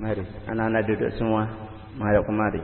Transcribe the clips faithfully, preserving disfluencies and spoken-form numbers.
Mari, anak-anak duduk semua, menghadap kemari.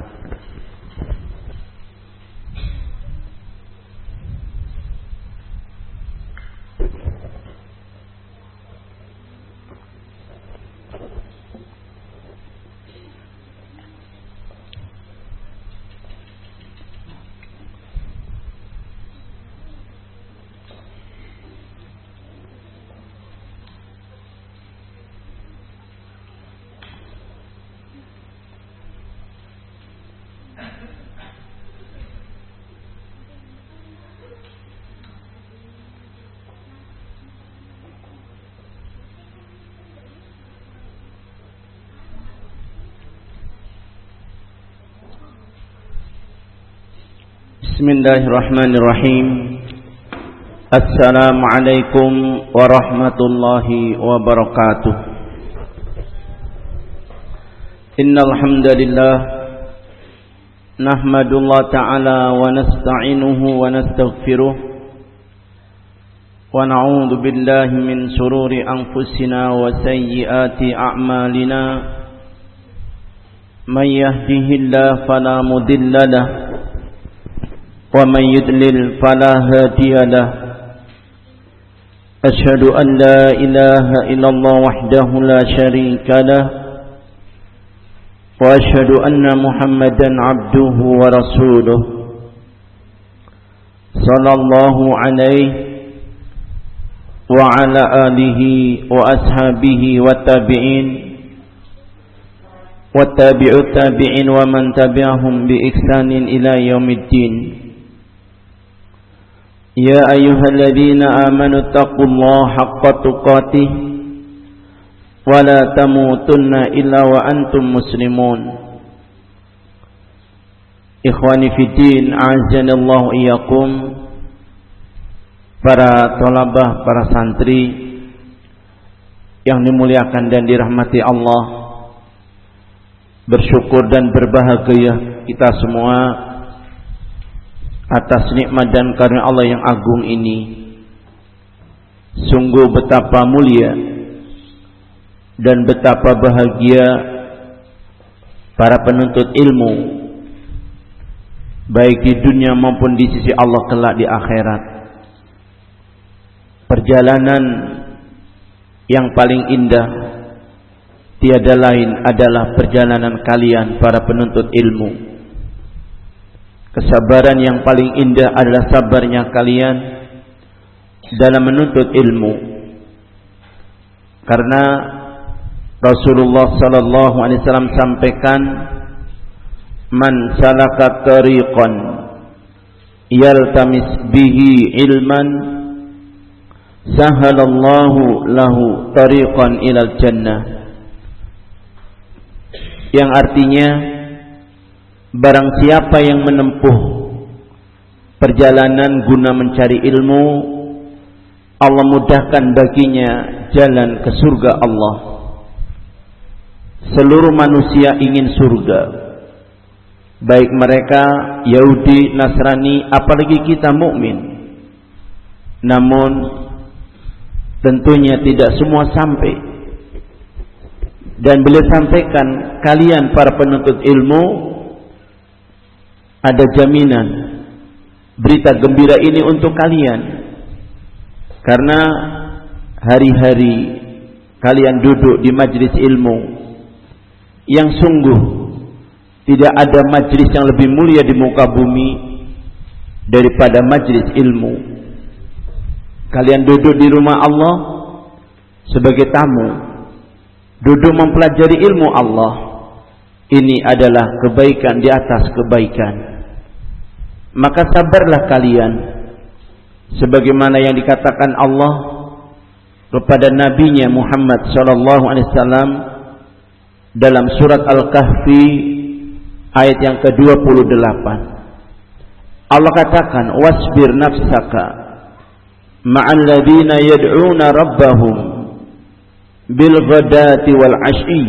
Bismillahirrahmanirrahim. Assalamualaikum warahmatullahi wabarakatuh. Innal hamdalillah nahmadullah ta'ala wa nasta'inuhu wa nastaghfiruh wa na'udzu billahi min shururi anfusina wa sayyiati a'malina. May yahdihillahu fala mudilla lahu ومن يضلل فلا هادي له أشهد أن لا إله إلا الله وحده لا شريك له وأشهد أن محمدا عبده ورسوله صلى الله عليه وعلى آله وأصحابه والتابعين والتابع التابعين ومن تبعهم بإحسان إلى يوم الدين. يا أيها الذين آمنوا اتقوا الله حق تقاته ولا تموتن إلا وأنتم مسلمون. Ikhwani fi din, a'azzani Allah iyyakum. Para thalabah, para santri yang dimuliakan dan dirahmati Allah, bersyukur dan berbahagia kita semua atas nikmat dan karunia Allah yang agung ini. Sungguh betapa mulia dan betapa bahagia para penuntut ilmu, baik di dunia maupun di sisi Allah kelak di akhirat. Perjalanan yang paling indah tiada lain adalah perjalanan kalian para penuntut ilmu. Kesabaran yang paling indah adalah sabarnya kalian dalam menuntut ilmu. Karena Rasulullah sallallahu alaihi wasallam sampaikan, man salaka tariqan yaltamis bihi ilman sahalallahu lahu tariqan ilal jannah. Yang artinya, barang siapa yang menempuh perjalanan guna mencari ilmu, Allah mudahkan baginya jalan ke surga Allah. Seluruh manusia ingin surga, baik mereka Yahudi, Nasrani, apalagi kita mukmin. Namun tentunya tidak semua sampai. Dan beliau sampaikan, kalian para penuntut ilmu, ada jaminan berita gembira ini untuk kalian, karena hari-hari kalian duduk di majlis ilmu yang sungguh tidak ada majlis yang lebih mulia di muka bumi daripada majlis ilmu. Kalian duduk di rumah Allah sebagai tamu, duduk mempelajari ilmu Allah. Ini adalah kebaikan di atas kebaikan. Maka sabarlah kalian, sebagaimana yang dikatakan Allah kepada nabinya Muhammad sallallahu alaihi wasallam dalam surat Al-Kahfi ayat yang ke dua puluh delapan. Allah katakan, wasbir nafsaka ma'al ladzina yad'una rabbahum bil ghadati wal 'ashyi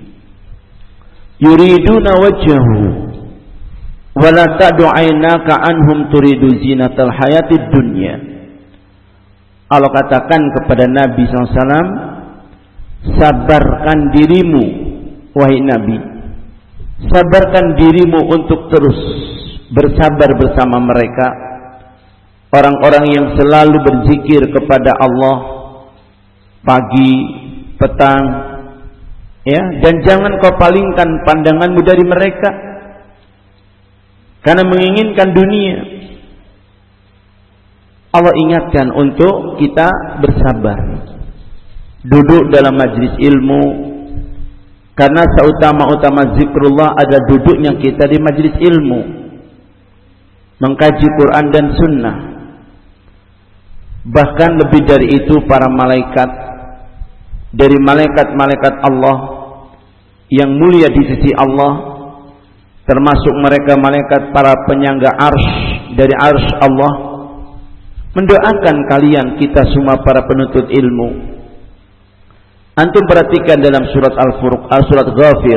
yuriduna wajhahu wala ta'du 'ainaka anhum turidu zinatal hayatid dunya. Allah katakan kepada Nabi sallallahu alaihi wasallam, sabarkan dirimu wahai Nabi, sabarkan dirimu untuk terus bersabar bersama mereka, orang-orang yang selalu berzikir kepada Allah pagi, petang, ya, dan jangan kau palingkan pandanganmu dari mereka karena menginginkan dunia. Allah ingatkan untuk kita bersabar, duduk dalam majlis ilmu, karena seutama-utama zikrullah ada duduknya kita di majlis ilmu, mengkaji Quran dan Sunnah. Bahkan lebih dari itu, para malaikat, dari malaikat-malaikat Allah yang mulia di sisi Allah, termasuk mereka malaikat para penyangga arsy dari arsy Allah, mendoakan kalian, kita semua para penuntut ilmu. Antum perhatikan dalam surat Al-Furqan, surat Ghafir,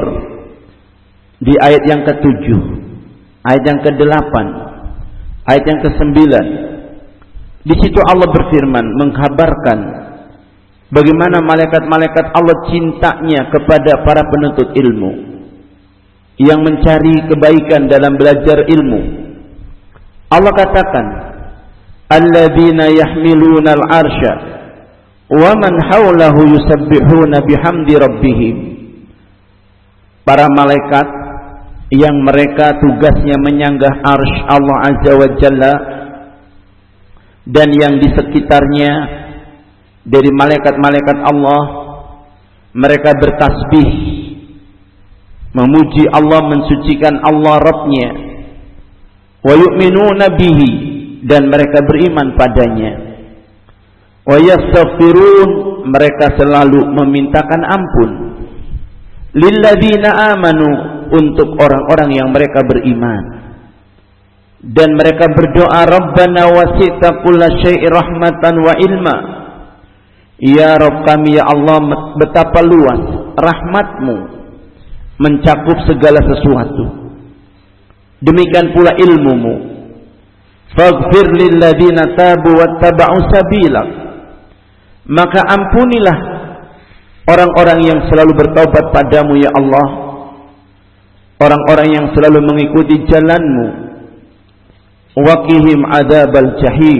di ayat yang ketujuh, ayat yang kedelapan, ayat yang kesembilan. Di situ Allah berfirman mengkabarkan bagaimana malaikat-malaikat Allah cintanya kepada para penuntut ilmu yang mencari kebaikan dalam belajar ilmu. Allah katakan, alladzina yahmiluna al-arsya wa man hawlahu yusabbihuna bihamdi rabbihim. Para malaikat yang mereka tugasnya menyanggah arsy Allah Azza wa Jalla, dan yang di sekitarnya dari malaikat-malaikat Allah, mereka bertasbih, memuji Allah, mensucikan Allah Rabbnya. Wa yu'minuna bihi, dan mereka beriman padanya. Wa yastaghfirun, mereka selalu memintakan ampun. Lilladzina amanu, untuk orang-orang yang mereka beriman. Dan mereka berdoa, Rabbana wasi'ta kulla syai'in rahmatan wa ilma. Ya Rabb kami, ya Allah, betapa luas rahmatmu, mencakup segala sesuatu. Demikian pula ilmumu. Faghfir lilladzina tabu wattaba'u sabilak, maka ampunilah orang-orang yang selalu bertaubat padamu ya Allah, orang-orang yang selalu mengikuti jalanmu. Waqihim adzabal jahim,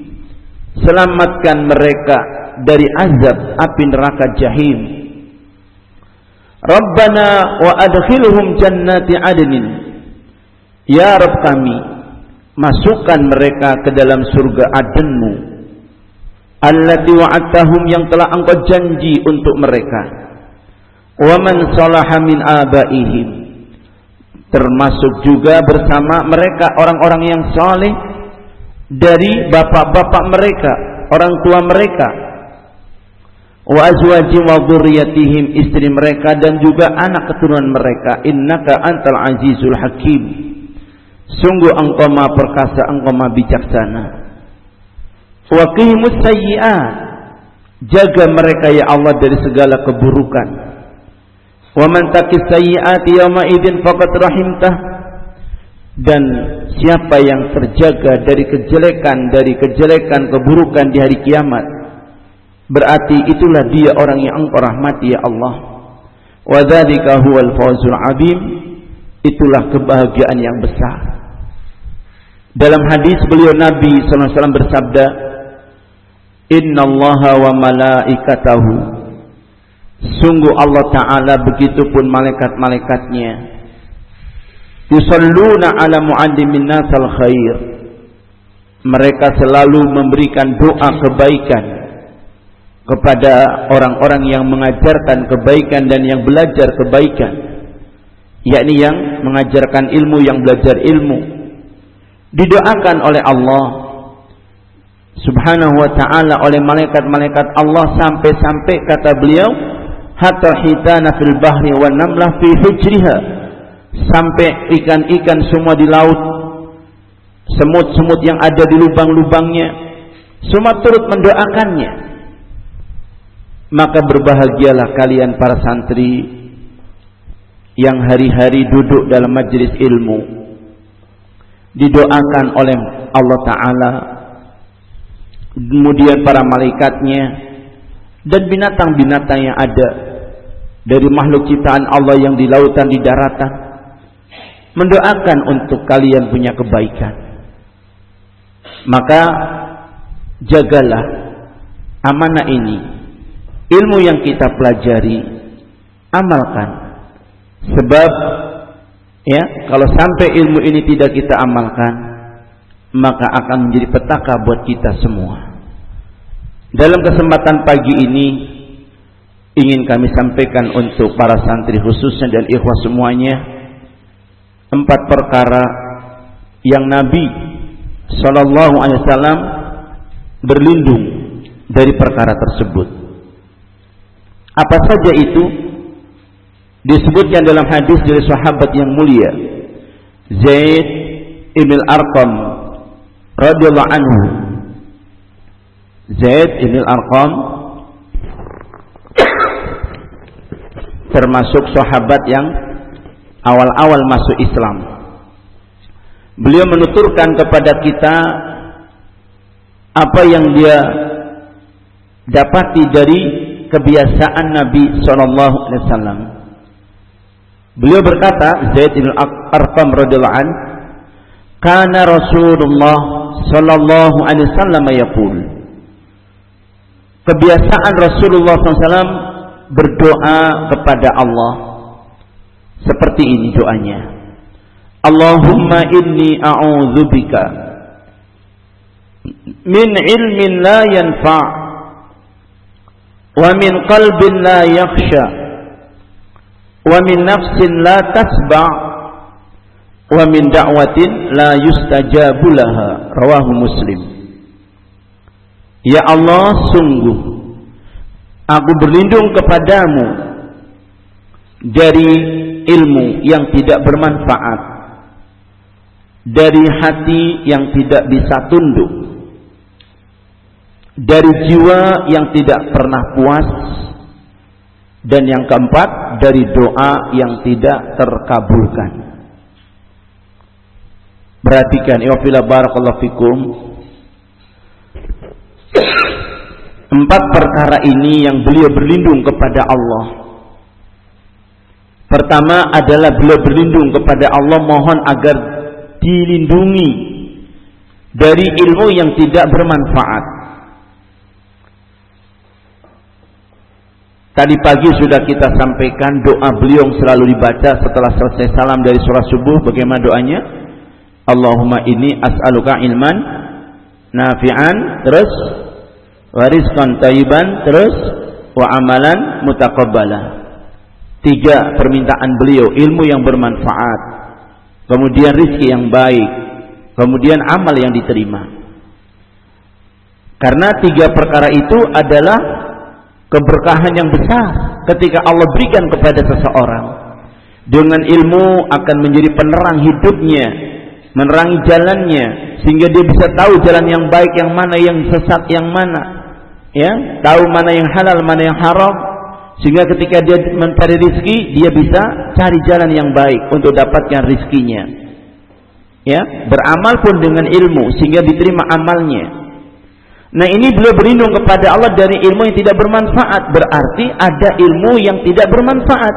selamatkan mereka dari azab api neraka jahim. Rabbana wa adkhilhum jannati adnin, ya Rabb kami, masukkan mereka ke dalam surga Adenmu, allati wa'adtahum, yang telah engkau janji untuk mereka. Wa man salaha min abaihim, termasuk juga bersama mereka orang-orang yang saleh dari bapak-bapak mereka, orang tua mereka. Wa azwaji wa dzurriyyatihim, istri mereka dan juga anak keturunan mereka. Innaka antal azizul hakim, sungguh engkau maha perkasa, engkau maha bijaksana. Wa qihimus sayyi'at, jaga mereka ya Allah dari segala keburukan. Wa man taqis sayyi'ati yawma idzin faqad rahimtah, dan siapa yang terjaga dari kejelekan, dari kejelekan keburukan di hari kiamat, berarti itulah dia orang yang engkau rahmati ya Allah. Wa dzalika huwal fawzul azim, itulah kebahagiaan yang besar. Dalam hadis beliau Nabi sallallahu alaihi wasallam bersabda, innallaha wa malaikatahu, sungguh Allah Ta'ala begitupun malaikat-malaikatnya, yusalluna ala mu'allimin nasal khair, mereka selalu memberikan doa kebaikan kepada orang-orang yang mengajarkan kebaikan dan yang belajar kebaikan, yakni yang mengajarkan ilmu, yang belajar ilmu. Didoakan oleh Allah Subhanahu wa ta'ala, oleh malaikat-malaikat Allah, sampai-sampai kata beliau, hatta hitana fil bahri wan namlah fi hujriha, sampai ikan-ikan semua di laut, semut-semut yang ada di lubang-lubangnya, semua turut mendoakannya. Maka berbahagialah kalian para santri yang hari-hari duduk dalam majelis ilmu, didoakan oleh Allah Ta'ala, kemudian para malaikatnya dan binatang-binatang yang ada. dari makhluk ciptaan Allah yang di lautan, di daratan, mendoakan untuk kalian punya kebaikan. Maka jagalah amanah ini. Ilmu yang kita pelajari, amalkan. Sebab ya, kalau sampai ilmu ini tidak kita amalkan, maka akan menjadi petaka buat kita semua. Dalam kesempatan pagi ini ingin kami sampaikan untuk para santri khususnya dan ikhwah semuanya, empat perkara yang Nabi Sallallahu Alaihi Wasallam berlindung dari perkara tersebut. Apa saja itu? Disebutkan dalam hadis dari sahabat yang mulia Zaid ibn Arqam radhiyallahu anhu. Zaid ibn Arqam termasuk sahabat yang awal-awal masuk Islam. Beliau menuturkan kepada kita apa yang dia dapati dari kebiasaan Nabi Sallallahu Alaihi Wasallam. Beliau berkata, Zaid bin Arqam radhiyallahu an, kana Rasulullah Sallallahu Alaihi Wasallam yaqul. Kebiasaan Rasulullah sallallahu alaihi wasallam berdoa kepada Allah seperti ini doanya. Allahumma inni a'udzubika min ilmin la yanfa' wa min qalbin la yakhsha wa min nafsin la tasba' wa min da'watin la yustajabu laha. Rawahu Muslim. Ya Allah, sungguh aku berlindung kepadamu dari ilmu yang tidak bermanfaat, dari hati yang tidak bisa tunduk, dari jiwa yang tidak pernah puas, dan yang keempat, dari doa yang tidak terkabulkan. Perhatikan, ya fillah barakallahu fikum. Empat perkara ini yang beliau berlindung kepada Allah. Pertama adalah beliau berlindung kepada Allah, mohon agar dilindungi dari ilmu yang tidak bermanfaat. Tadi pagi sudah kita sampaikan doa beliau yang selalu dibaca setelah selesai salam dari sholat subuh. Bagaimana doanya? Allahumma inni as'aluka ilman nafi'an, terus wa rizqan thayyiban, terus wa amalan mutaqabbalah. Tiga permintaan beliau, ilmu yang bermanfaat, kemudian rizki yang baik, kemudian amal yang diterima. Karena tiga perkara itu adalah keberkahan yang besar ketika Allah berikan kepada seseorang. Dengan ilmu akan menjadi penerang hidupnya, menerangi jalannya, sehingga dia bisa tahu jalan yang baik yang mana, yang sesat yang mana, ya, tahu mana yang halal, mana yang haram, sehingga ketika dia mencari rizki, dia bisa cari jalan yang baik untuk dapatkan rizkinya. Ya, beramal pun dengan ilmu sehingga diterima amalnya. Nah, ini beliau berlindung kepada Allah dari ilmu yang tidak bermanfaat. Berarti ada ilmu yang tidak bermanfaat.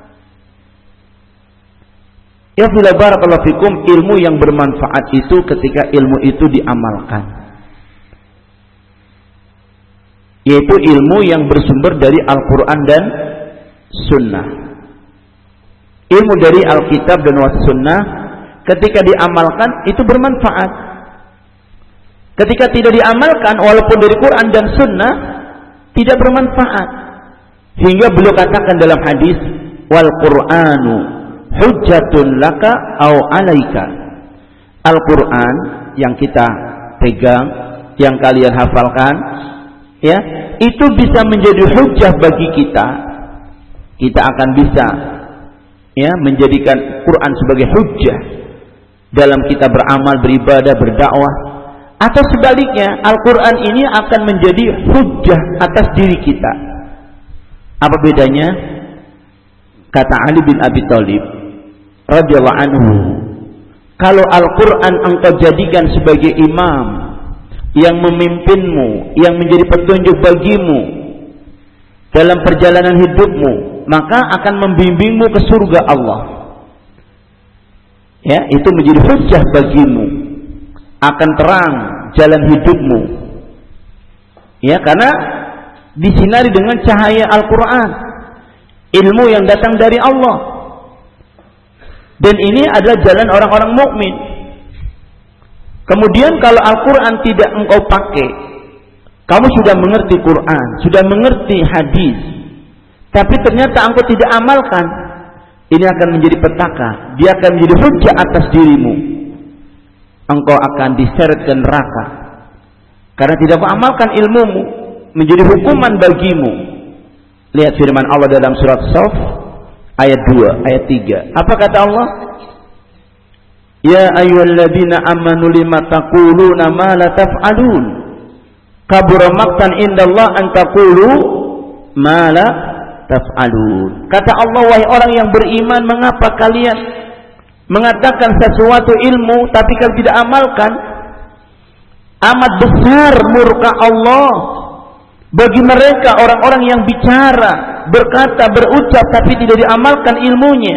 Ya fillah barakallahu fikum, ilmu yang bermanfaat itu ketika ilmu itu diamalkan, yaitu ilmu yang bersumber dari Al-Quran dan Sunnah. Ilmu dari Alkitab dan Sunnah ketika diamalkan itu bermanfaat. Ketika tidak diamalkan, walaupun dari Quran dan Sunnah, tidak bermanfaat. Hingga beliau katakan dalam hadis, wal Qur'anu hujjatun laka au alaika. Al-Quran yang kita pegang, yang kalian hafalkan, ya, itu bisa menjadi hujjah bagi kita. Kita akan bisa, ya, menjadikan Quran sebagai hujjah dalam kita beramal, beribadah, berdakwah. Atau sebaliknya, Al-Quran ini akan menjadi hujjah atas diri kita. Apa bedanya? Kata Ali bin Abi Thalib radhiyallahu anhu, kalau Al-Quran engkau jadikan sebagai imam yang memimpinmu, yang menjadi petunjuk bagimu, dalam perjalanan hidupmu, maka akan membimbingmu ke surga Allah. Ya, itu menjadi hujjah bagimu, akan terang jalan hidupmu. Ya, karena disinari dengan cahaya Al-Quran, ilmu yang datang dari Allah. Dan ini adalah jalan orang-orang mukmin. Kemudian kalau Al-Quran tidak engkau pakai, kamu sudah mengerti Quran, sudah mengerti hadis, tapi ternyata engkau tidak amalkan, ini akan menjadi petaka, dia akan menjadi hujjah atas dirimu. Engkau akan diseret ke neraka karena tidak mengamalkan ilmumu, menjadi hukuman bagimu. Lihat firman Allah dalam surat Shaf ayat dua, ayat tiga. Apa kata Allah? Ya ayyuhalladzina amanu lima taquluna ma la taf'alun. Kabura maqtan indallah an taqulu ma la taf'alun. Kata Allah, wahai orang yang beriman, mengapa kalian mengatakan sesuatu ilmu tapi kalian tidak amalkan? Amat besar murka Allah bagi mereka orang-orang yang bicara, berkata, berucap tapi tidak diamalkan ilmunya.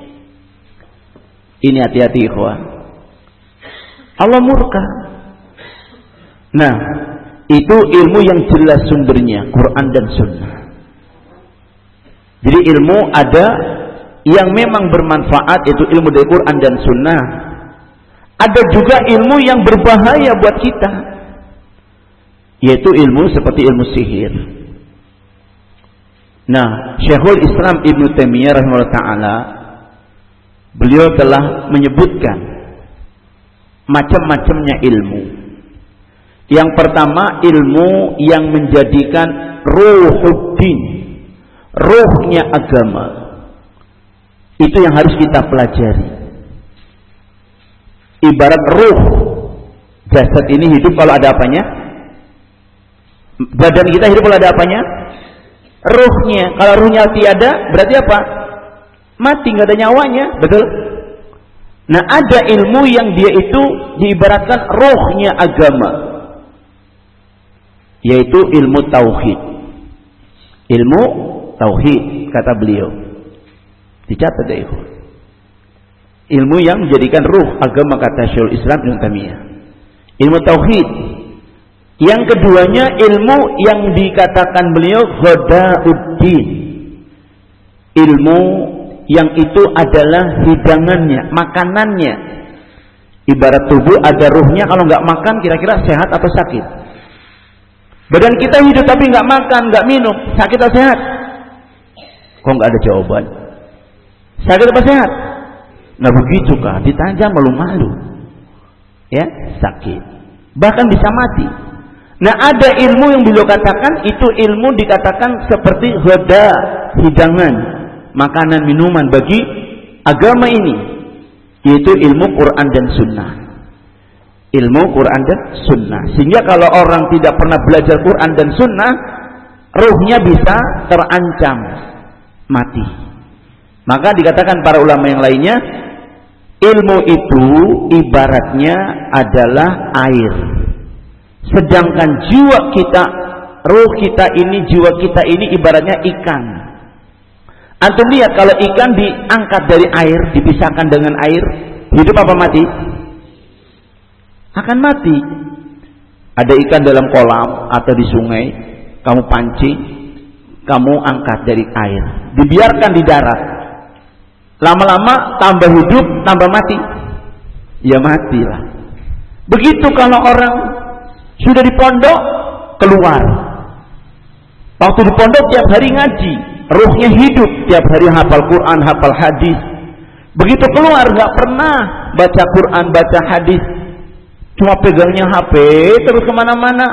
Ini hati-hati ikhwan, Allah murka. Nah, itu ilmu yang jelas sumbernya Quran dan Sunnah. Jadi ilmu ada yang memang bermanfaat, itu ilmu dari Quran dan Sunnah. Ada juga ilmu yang berbahaya buat kita, yaitu ilmu seperti ilmu sihir. Nah, Syekhul Islam Ibnu Taimiyah rahimahullah ta'ala, beliau telah menyebutkan macam-macamnya ilmu. Yang pertama, ilmu yang menjadikan ruhuddin, ruhnya agama. Itu yang harus kita pelajari. Ibarat ruh, jasad ini hidup kalau ada apanya? Badan kita hidup kalau ada apanya? Ruhnya. Kalau ruhnya tiada, berarti apa? Mati, nggak ada nyawanya, betul? Nah, ada ilmu yang dia itu diibaratkan ruhnya agama, yaitu ilmu tauhid. Ilmu tauhid, kata beliau. Dicatat deh. Ilmu yang menjadikan ruh agama, kata Syekhul Islam Ibnu Taimiyah. Ilmu tauhid. Yang keduanya ilmu yang dikatakan beliau ghadauddin. Ilmu yang itu adalah hidangannya, makanannya. Ibarat tubuh ada ruhnya, kalau nggak makan kira-kira sehat atau sakit? Badan kita hidup tapi nggak makan, nggak minum, sakit atau sehat? Kok nggak ada jawaban? Sakit apa sehat? Nah begitu kah? Ditanya malu-malu. Ya, sakit. Bahkan bisa mati. Nah, ada ilmu yang beliau katakan, itu ilmu dikatakan seperti ghada, hidangan, makanan, minuman bagi agama ini, yaitu ilmu Quran dan Sunnah. Ilmu Quran dan Sunnah. Sehingga kalau orang tidak pernah belajar Quran dan Sunnah, ruhnya bisa terancam mati. Maka dikatakan para ulama yang lainnya, ilmu itu ibaratnya adalah air, sedangkan jiwa kita, ruh kita ini, jiwa kita ini ibaratnya ikan. Antum lihat, kalau ikan diangkat dari air, dipisahkan dengan air, hidup apa mati? Akan mati. Ada ikan dalam kolam atau di sungai, kamu pancing, kamu angkat dari air, dibiarkan di darat, lama-lama tambah hidup, tambah mati. Ya matilah. Begitu kalau orang sudah di pondok, keluar. Waktu di pondok tiap hari ngaji, ruhnya hidup, tiap hari hafal Quran, hafal hadis. Begitu keluar nggak pernah baca Quran, baca hadis, cuma pegangnya H P terus kemana-mana.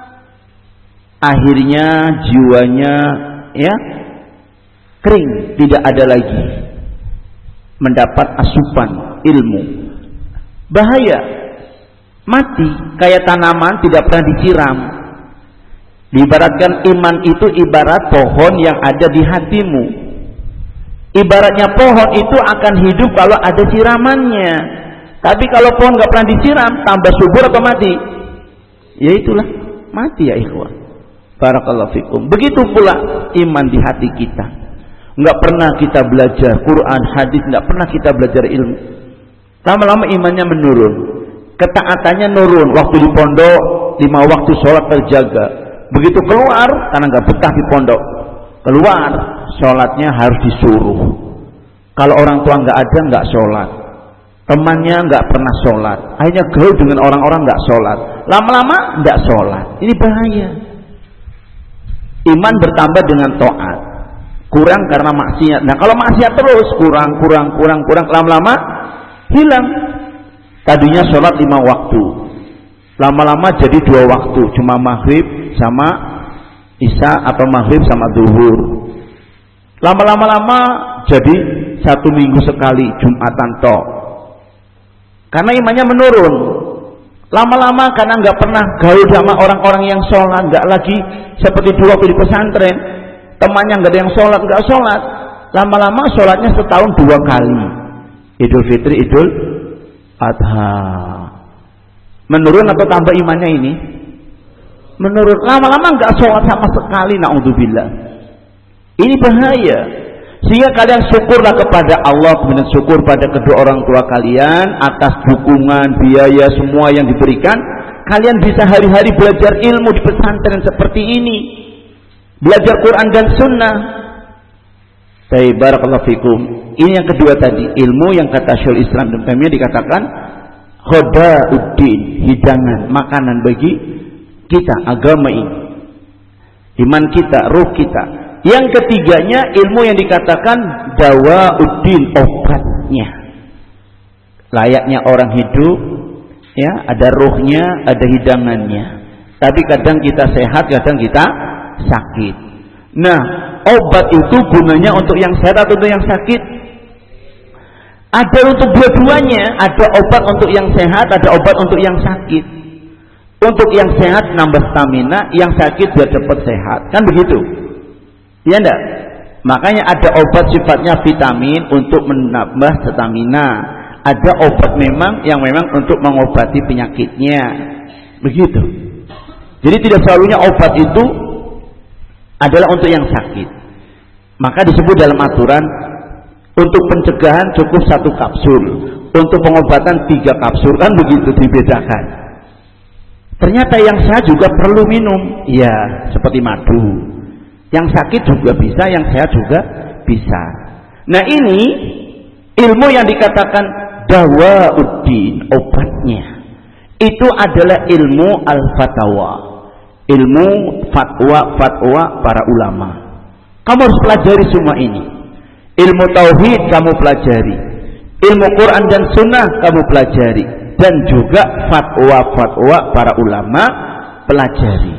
Akhirnya jiwanya ya kering, tidak ada lagi mendapat asupan ilmu. Bahaya, mati kayak tanaman tidak pernah disiram. Diibaratkan iman itu ibarat pohon yang ada di hatimu. Ibaratnya pohon itu akan hidup kalau ada siramannya. Tapi kalau pohon nggak pernah disiram, tambah subur atau mati? Ya itulah, mati ya ikhwan. Barakallahu fikum. Begitu pula iman di hati kita. Enggak pernah kita belajar Quran, hadis, enggak pernah kita belajar ilmu. Lama-lama imannya menurun. Ketaatannya nurun. Waktu di pondok, lima waktu sholat terjaga. Begitu keluar, karena enggak betah di pondok, keluar, sholatnya harus disuruh. Kalau orang tua enggak ada, enggak sholat. Temannya enggak pernah sholat. Akhirnya gaul dengan orang-orang enggak sholat. Lama-lama enggak sholat. Ini bahaya. Iman bertambah dengan taat, kurang karena maksiat. Nah kalau maksiat terus kurang, kurang, kurang, kurang, lama-lama hilang. Tadinya sholat lima waktu, lama-lama jadi dua waktu, cuma maghrib sama isya atau maghrib sama zuhur. Lama-lama-lama jadi satu minggu sekali Jumatan tok. Karena imannya menurun. Lama-lama karena nggak pernah gaul sama orang-orang yang sholat, nggak lagi seperti dulu waktu di pesantren, temannya nggak ada yang sholat, nggak sholat. Lama-lama sholatnya setahun dua kali, Idul Fitri, Idul Adha. Menurun atau tambah imannya ini? Menurun. Lama-lama nggak sholat sama sekali, naudzubillah. Ini bahaya. Sehingga kalian syukurlah kepada Allah, kemudian syukur pada kedua orang tua kalian atas dukungan, biaya, semua yang diberikan. Kalian bisa hari-hari belajar ilmu di pesantren seperti ini, belajar Quran dan Sunnah. Baik, barakallahu fikum. Ini yang kedua tadi, ilmu yang kata Syekhul Islam Ibnu Taimiyah dikatakan khadauddin, hidangan, makanan bagi kita, agama ini, iman kita, ruh kita. Yang ketiganya ilmu yang dikatakan dawauddin, obatnya. Layaknya orang hidup, ya, ada ruhnya, ada hidangannya. Tapi kadang kita sehat, kadang kita sakit. Nah, obat itu gunanya untuk yang sehat atau untuk yang sakit? Ada untuk dua-duanya. Ada obat untuk yang sehat, ada obat untuk yang sakit. Untuk yang sehat nambah stamina, yang sakit biar cepat sehat. Kan begitu? Ya enggak? Makanya ada obat sifatnya vitamin untuk menambah stamina. Ada obat memang yang memang untuk mengobati penyakitnya. Begitu. Jadi tidak selalunya obat itu adalah untuk yang sakit. Maka disebut dalam aturan untuk pencegahan cukup satu kapsul, untuk pengobatan tiga kapsul, kan begitu dibedakan. Ternyata yang sehat juga perlu minum, ya seperti madu. Yang sakit juga bisa, yang sehat juga bisa. Nah ini ilmu yang dikatakan dawauddin, obatnya. Itu adalah ilmu al-fatawa, ilmu fatwa-fatwa para ulama. Kamu harus pelajari semua ini. Ilmu tauhid kamu pelajari, ilmu Quran dan Sunnah kamu pelajari, dan juga fatwa-fatwa para ulama pelajari.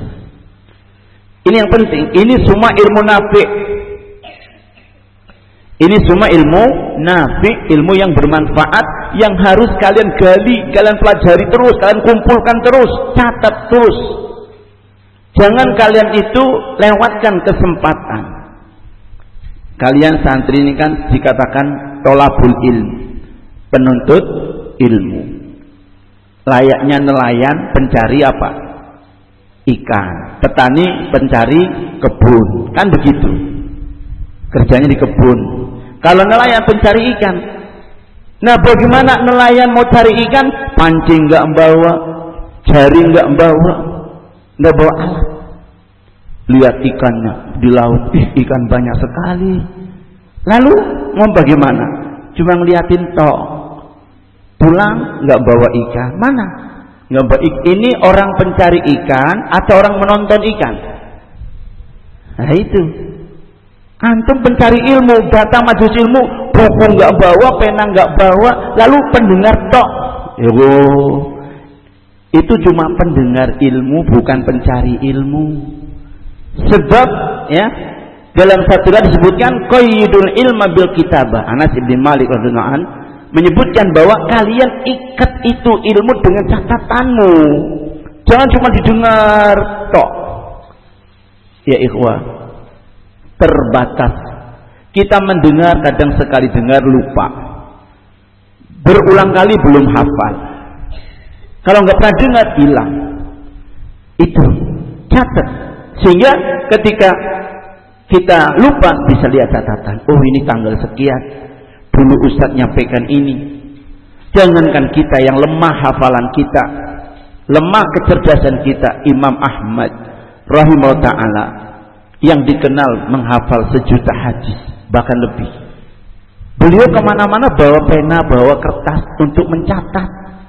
Ini yang penting. Ini semua ilmu nafi'. Ini semua ilmu nafi', ilmu yang bermanfaat, yang harus kalian gali, kalian pelajari terus, kalian kumpulkan terus, catat terus. Jangan kalian itu lewatkan kesempatan. Kalian santri ini kan dikatakan tolabul ilm, penuntut ilmu. Layaknya nelayan pencari apa? Ikan. Petani pencari kebun, kan begitu kerjanya di kebun. Kalau nelayan pencari ikan, nah bagaimana nelayan mau cari ikan? Pancing nggak bawa, jaring nggak bawa, nggak bawa alat. Lihat ikannya di laut, ih ikan banyak sekali. Lalu mau bagaimana? Cuma ngeliatin tok, pulang nggak bawa ikan, mana? Nggak bawa ikan. Ini orang pencari ikan atau orang menonton ikan? Nah itu. Antum pencari ilmu, datang majelis ilmu, buku nggak bawa, pena nggak bawa, lalu pendengar tok. Yo, itu cuma pendengar ilmu, bukan pencari ilmu. Sebab ya dalam satu ayat disebutkan qayyidul ilma bil kitabah. Anas bin Malik radhiyallahu anhu menyebutkan bahwa kalian ikat itu ilmu dengan catatanmu, jangan cuma didengar tok. Ya ikhwah, terbatas. Kita mendengar, kadang sekali dengar lupa, berulang kali belum hafal. Kalau nggak pernah dengar hilang. Itu catat. Sehingga ketika kita lupa bisa lihat catatan. Oh, ini tanggal sekian. Dulu Ustadz nyampaikan ini. Jangankan kita yang lemah hafalan kita, lemah kecerdasan kita, Imam Ahmad rahimahullah ta'ala yang dikenal menghafal sejuta hadis, bahkan lebih. Beliau kemana-mana bawa pena, bawa kertas untuk mencatat.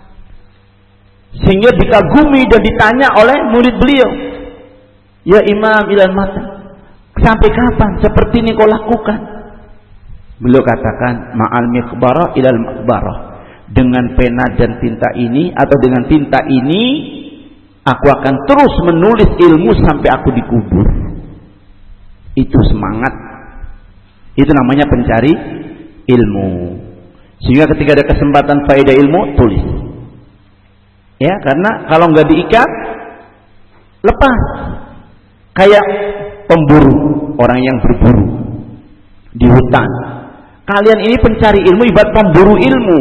Sehingga dikagumi dan ditanya oleh murid beliau, ya Imam ilal mata, sampai kapan seperti ini kau lakukan? Beliau katakan, ma'al miqbarah ilal maqbarah. Dengan pena dan tinta ini atau dengan tinta ini aku akan terus menulis ilmu sampai aku dikubur. Itu semangat. Itu namanya pencari ilmu. Sehingga ketika ada kesempatan faedah ilmu, tulis. Ya, karena kalau nggak diikat, lepas. Kayak pemburu, orang yang berburu di hutan. Kalian ini pencari ilmu ibarat pemburu ilmu.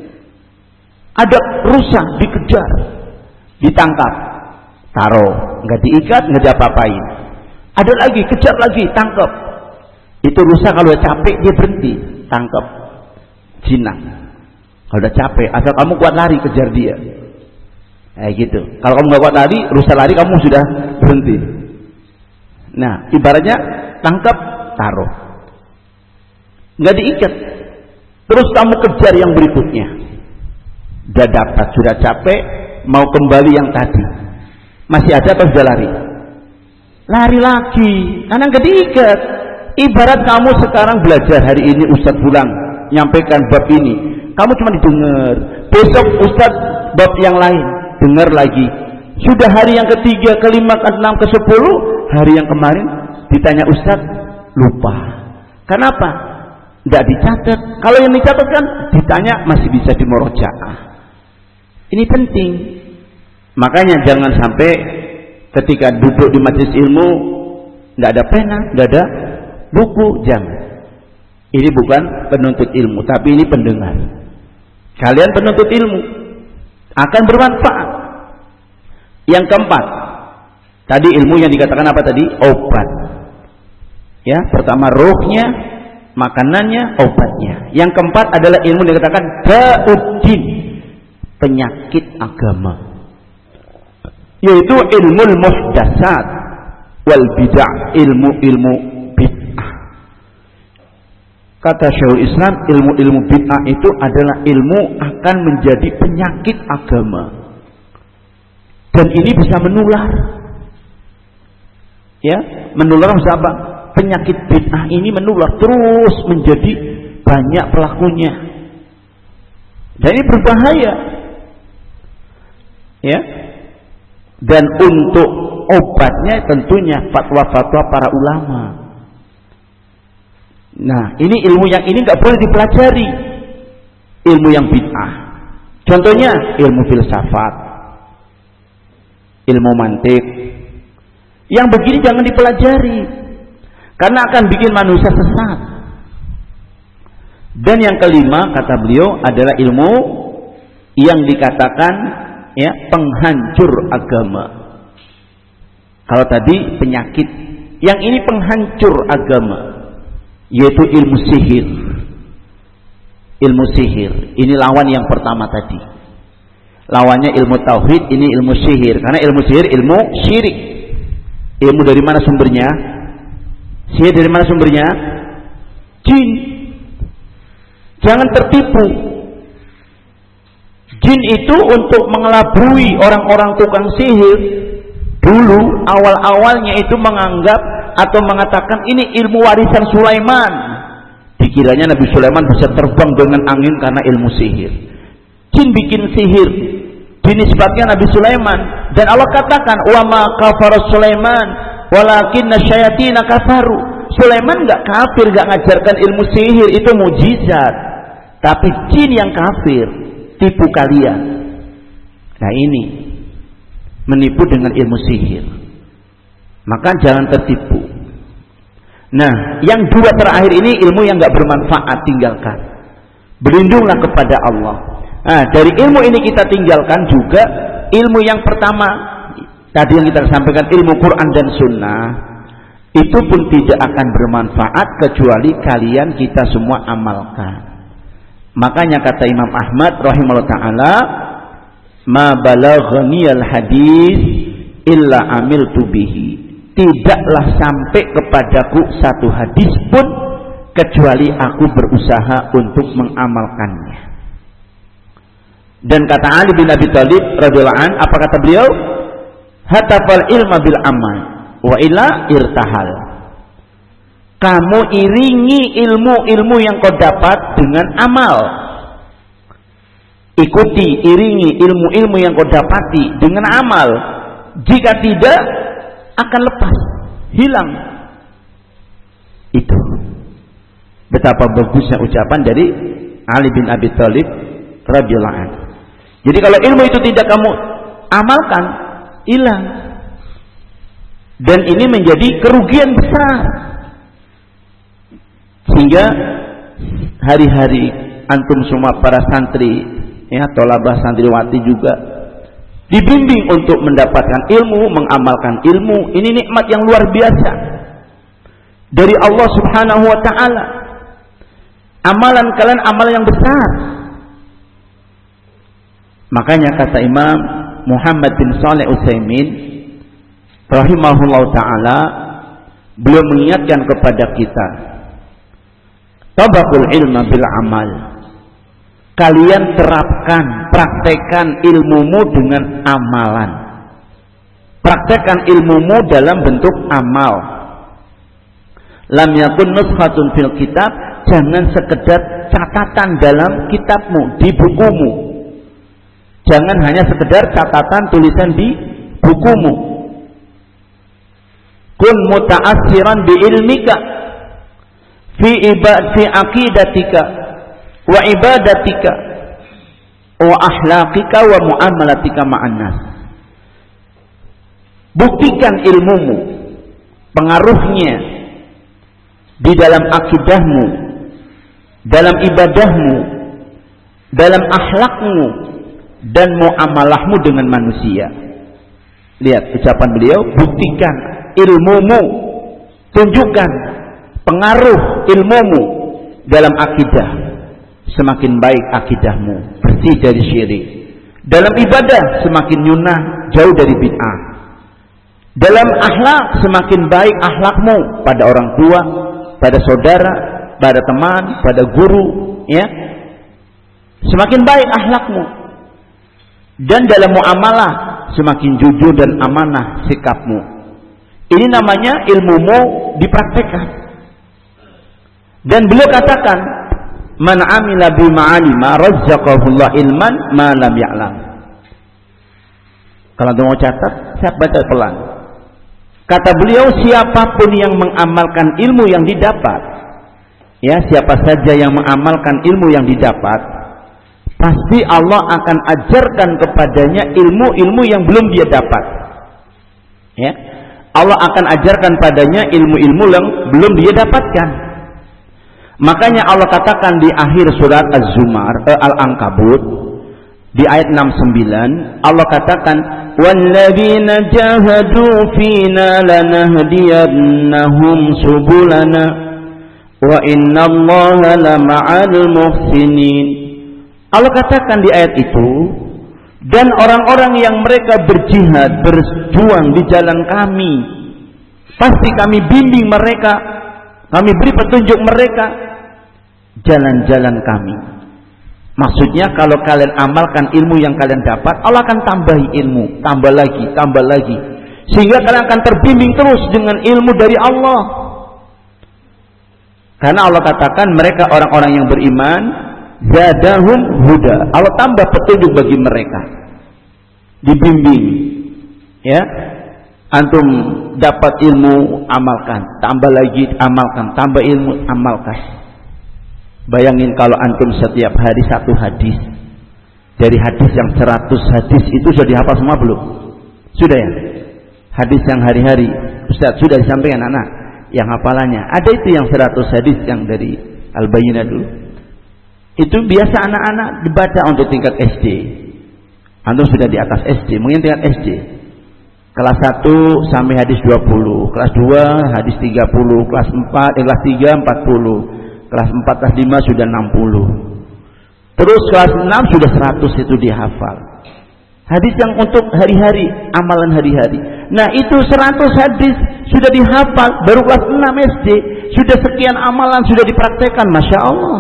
Ada rusa dikejar, ditangkap, taruh, nggak diikat, nggak diapa-apain. Ada lagi, kejar lagi, tangkap. Itu rusa kalau udah capek dia berhenti, tangkap, jinak. Kalau udah capek, asal kamu kuat lari kejar dia. Kayak gitu. Kalau kamu nggak kuat lari, rusa lari, kamu sudah berhenti. Nah, ibaratnya tangkap, taruh, nggak diikat. Terus kamu kejar yang berikutnya. Sudah dapat, sudah capek, mau kembali yang tadi. Masih ada atau sudah lari? Lari lagi, karena nggak diikat. Ibarat kamu sekarang belajar hari ini Ustadz pulang, nyampaikan bab ini. Kamu cuma didengar. Besok Ustadz bab yang lain, dengar lagi. Sudah hari yang ketiga, kelima, keenam, ke sepuluh, hari yang kemarin ditanya Ustadz, lupa. Kenapa? Tidak dicatat. Kalau yang dicatat kan ditanya masih bisa dimurajaah. Ini penting. Makanya jangan sampai ketika duduk di majelis ilmu tidak ada pena, tidak ada buku, jangan. Ini bukan penuntut ilmu, tapi ini pendengar. Kalian penuntut ilmu akan bermanfaat. Yang keempat, tadi ilmu yang dikatakan apa tadi? Obat. Ya, pertama ruhnya, makanannya, obatnya. Yang keempat adalah ilmu yang dikatakan da'uddin, penyakit agama, yaitu ilmu muhdasat wal bid'ah, ilmu-ilmu bid'ah. Kata Syekhul Islam, ilmu-ilmu bid'ah itu adalah ilmu akan menjadi penyakit agama, dan ini bisa menular. Ya, menular maksudnya apa? Penyakit bid'ah ini menular terus menjadi banyak pelakunya, dan ini berbahaya. Ya, dan untuk obatnya tentunya fatwa-fatwa para ulama. Nah, ini ilmu yang ini nggak boleh dipelajari, ilmu yang bid'ah. Contohnya ilmu filsafat, ilmu mantik. Yang begini jangan dipelajari, karena akan bikin manusia sesat. Dan yang kelima kata beliau adalah ilmu yang dikatakan ya penghancur agama. Kalau tadi penyakit, yang ini penghancur agama, yaitu ilmu sihir. Ilmu sihir ini lawan yang pertama tadi. Lawannya ilmu tauhid, ini ilmu sihir. Karena ilmu sihir ilmu syirik. Ilmu dari mana sumbernya? Sihir dari mana sumbernya? Jin. Jangan tertipu. Jin itu untuk mengelabui orang-orang tukang sihir. Dulu awal-awalnya itu menganggap atau mengatakan ini ilmu warisan Sulaiman. Dikiranya Nabi Sulaiman bisa terbang dengan angin karena ilmu sihir. Jin bikin sihir dinisbatkan Nabi Sulaiman, dan Allah katakan wa ma kafara Sulaiman walakinna syayatina kafaru. Sulaiman enggak kafir, enggak ngajarkan ilmu sihir, itu mujizat. Tapi jin yang kafir, tipu kalian. Nah ini menipu dengan ilmu sihir, maka jangan tertipu. Nah, yang dua terakhir ini ilmu yang enggak bermanfaat, tinggalkan. Berlindunglah kepada Allah. Nah, dari ilmu ini kita tinggalkan juga ilmu yang pertama, tadi yang kita sampaikan ilmu Quran dan Sunnah, itu pun tidak akan bermanfaat kecuali kalian kita semua amalkan. Makanya kata Imam Ahmad rahimahullah ta'ala, ma balaghani al hadis illa amiltu bihi, tidaklah sampai kepadaku satu hadis pun kecuali aku berusaha untuk mengamalkannya. Dan kata Ali bin Abi Thalib radhiyallahu an, apa kata beliau? Hatafal ilma bil amal wa ila irtahal. Kamu iringi ilmu-ilmu yang kau dapat dengan amal. Ikuti, iringi ilmu-ilmu yang kau dapati dengan amal. Jika tidak, akan lepas, hilang. Itu betapa bagusnya ucapan dari Ali bin Abi Thalib radhiyallahu anhu. Jadi kalau ilmu itu tidak kamu amalkan, hilang. Dan ini menjadi kerugian besar. Sehingga hari-hari antum semua para santri, ya, tolabah santriwati juga dibimbing untuk mendapatkan ilmu, mengamalkan ilmu. Ini nikmat yang luar biasa dari Allah Subhanahu wa ta'ala. Amalan kalian amal yang besar. Makanya kata Imam Muhammad bin Shalih Utsaimin rahimahullah ta'ala, beliau mengingatkan kepada kita, tabaqul ilma bil amal. Kalian terapkan, praktekkan ilmumu dengan amalan. Praktekkan ilmumu dalam bentuk amal. Lam yakun nuskhatun fil kitab, jangan sekedar catatan dalam kitabmu, di bukumu. Jangan hanya sekedar catatan tulisan di bukumu. Kun muta'assiran bi ilmika fi ibad fi aqidatika wa ibadatika wa akhlaqika wa muamalatika ma'an nas. Buktikan ilmumu, pengaruhnya di dalam akidahmu, dalam ibadahmu, dalam akhlakmu, dan muamalahmu dengan manusia. Lihat ucapan beliau, buktikan ilmumu, tunjukkan pengaruh ilmumu dalam akidah. Semakin baik akidahmu, bersih dari syirik. Dalam ibadah semakin nyunah, jauh dari bid'ah. Dalam akhlak semakin baik akhlakmu pada orang tua, pada saudara, pada teman, pada guru, ya. Semakin baik akhlakmu. Dan dalam muamalah semakin jujur dan amanah sikapmu. Ini namanya ilmumu dipraktekkan. Dan beliau katakan, man amila bima alima razzaqahullah ilman ma lam ya'lam. Kalau mau catat, saya baca pelan. Kata beliau, siapapun yang mengamalkan ilmu yang didapat, ya, siapa saja yang mengamalkan ilmu yang didapat, pasti Allah akan ajarkan kepadanya ilmu-ilmu yang belum dia dapat. Ya, Allah akan ajarkan padanya ilmu-ilmu yang belum dia dapatkan. Makanya Allah katakan di akhir surat Az-Zumar, eh, Al-Ankabut, di ayat enam puluh sembilan, Allah katakan, "Walladzina jahadu fina lanahdiyannahum subulana wa innallaha lama'al muhsinin." Allah katakan di ayat itu, dan orang-orang yang mereka berjihad, berjuang di jalan kami, pasti kami bimbing mereka, kami beri petunjuk mereka jalan-jalan kami. Maksudnya kalau kalian amalkan ilmu yang kalian dapat, Allah akan tambahi ilmu, tambah lagi, tambah lagi, sehingga kalian akan terbimbing terus dengan ilmu dari Allah. Karena Allah katakan mereka orang-orang yang beriman, zadahum huda, Allah tambah petunjuk bagi mereka, dibimbing. Ya, antum dapat ilmu, amalkan, tambah lagi, amalkan, tambah ilmu, amalkan. Bayangin kalau antum setiap hari satu hadis, dari hadis yang seratus hadis itu sudah dihafal semua belum? Sudah ya? Hadis yang hari-hari Ustaz sudah disampaikan anak yang hafalannya. Ada itu yang seratus hadis yang dari Al-Bayyinah dulu. Itu biasa anak-anak dibaca untuk tingkat S D. Antum sudah di atas S D, mungkin tingkat S D. Kelas satu sampai hadis dua puluh, kelas dua hadis tiga puluh, kelas empat, eh, kelas tiga empat puluh, kelas empat, kelas lima sudah enam puluh. Terus kelas enam sudah seratus itu dihafal. Hadis yang untuk hari-hari, amalan hari-hari. Nah, itu seratus hadis sudah dihafal, baru kelas enam S D, sudah sekian amalan sudah dipraktekkan, Masya Allah.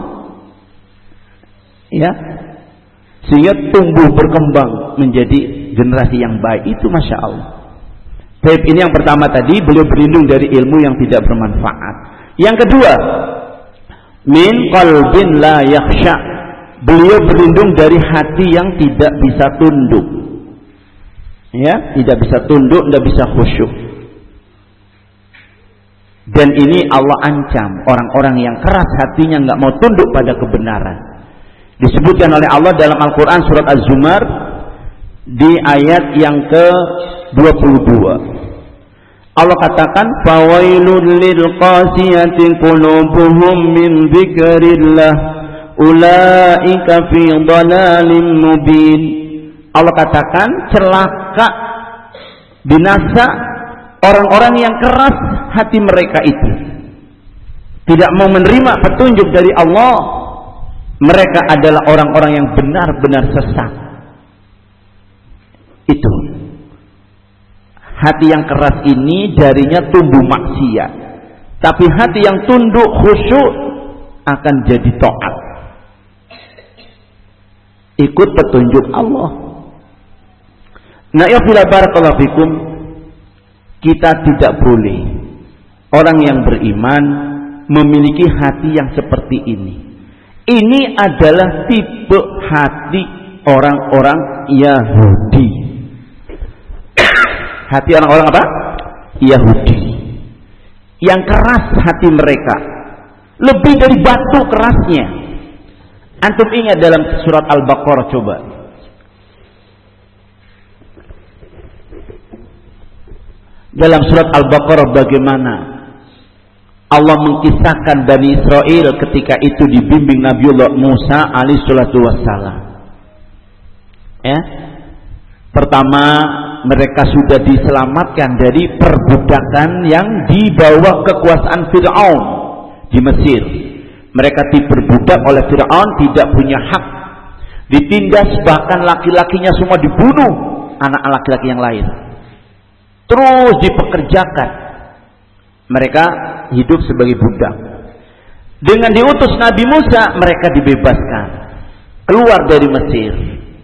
Ya. Sehingga tumbuh berkembang menjadi generasi yang baik, itu Masya Allah. Baik, ini yang pertama tadi, beliau berlindung dari ilmu yang tidak bermanfaat. Yang kedua, min qalbin la yakhsha, beliau berlindung dari hati yang tidak bisa tunduk. Ya, tidak bisa tunduk, tidak bisa khusyuk. Dan ini Allah ancam orang-orang yang keras hatinya, nggak mau tunduk pada kebenaran. Disebutkan oleh Allah dalam Al-Quran surat Az-Zumar di ayat yang ke dua puluh dua. Allah katakan, fawailul lil qasiyati qulubuhum min dzikrillah ulaika fi dhalalim mubin. Allah katakan, celaka, binasa orang-orang yang keras hati mereka itu, tidak mau menerima petunjuk dari Allah. Mereka adalah orang-orang yang benar-benar sesat. Itu hati yang keras ini darinya tumbuh maksiat, tapi hati yang tunduk khusyuk akan jadi taat, ikut petunjuk Allah. Nah, ya bila barakallahu fikum, kita tidak boleh orang yang beriman memiliki hati yang seperti ini. Ini adalah tipe hati orang-orang Yahudi. Hati orang-orang apa? Yahudi. Yang keras hati mereka, lebih dari batu kerasnya. Antum ingat dalam surat Al-Baqarah, coba. Dalam surat Al-Baqarah bagaimana Allah mengkisahkan Bani Israel ketika itu dibimbing Nabiullah Musa alaihi salatu wassalam. Ya. Pertama, mereka sudah diselamatkan dari perbudakan yang dibawa kekuasaan Fir'aun di Mesir. Mereka diperbudak oleh Fir'aun, tidak punya hak, ditindas, bahkan laki-lakinya semua dibunuh, anak laki-laki yang lain. Terus dipekerjakan. Mereka hidup sebagai budak. Dengan diutus Nabi Musa, mereka dibebaskan, keluar dari Mesir.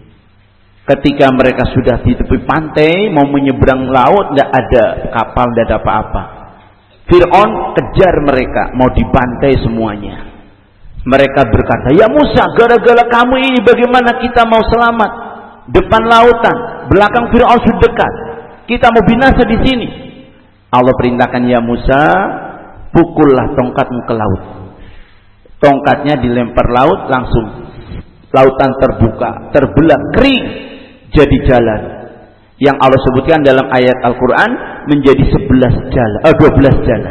Ketika mereka sudah di tepi pantai, mau menyeberang laut, tidak ada kapal, tidak ada apa-apa. Fir'aun kejar mereka, mau dibantai semuanya. Mereka berkata, ya Musa, gara-gara kamu ini bagaimana kita mau selamat? Depan lautan, belakang Fir'aun sudah dekat, kita mau binasa di sini. Allah perintahkan, ya Musa, pukullah tongkatmu ke laut. Tongkatnya dilempar laut, langsung lautan terbuka, terbelah, kering, jadi jalan. Yang Allah sebutkan dalam ayat Al-Quran menjadi sebelas jalan, eh, dua belas jalan.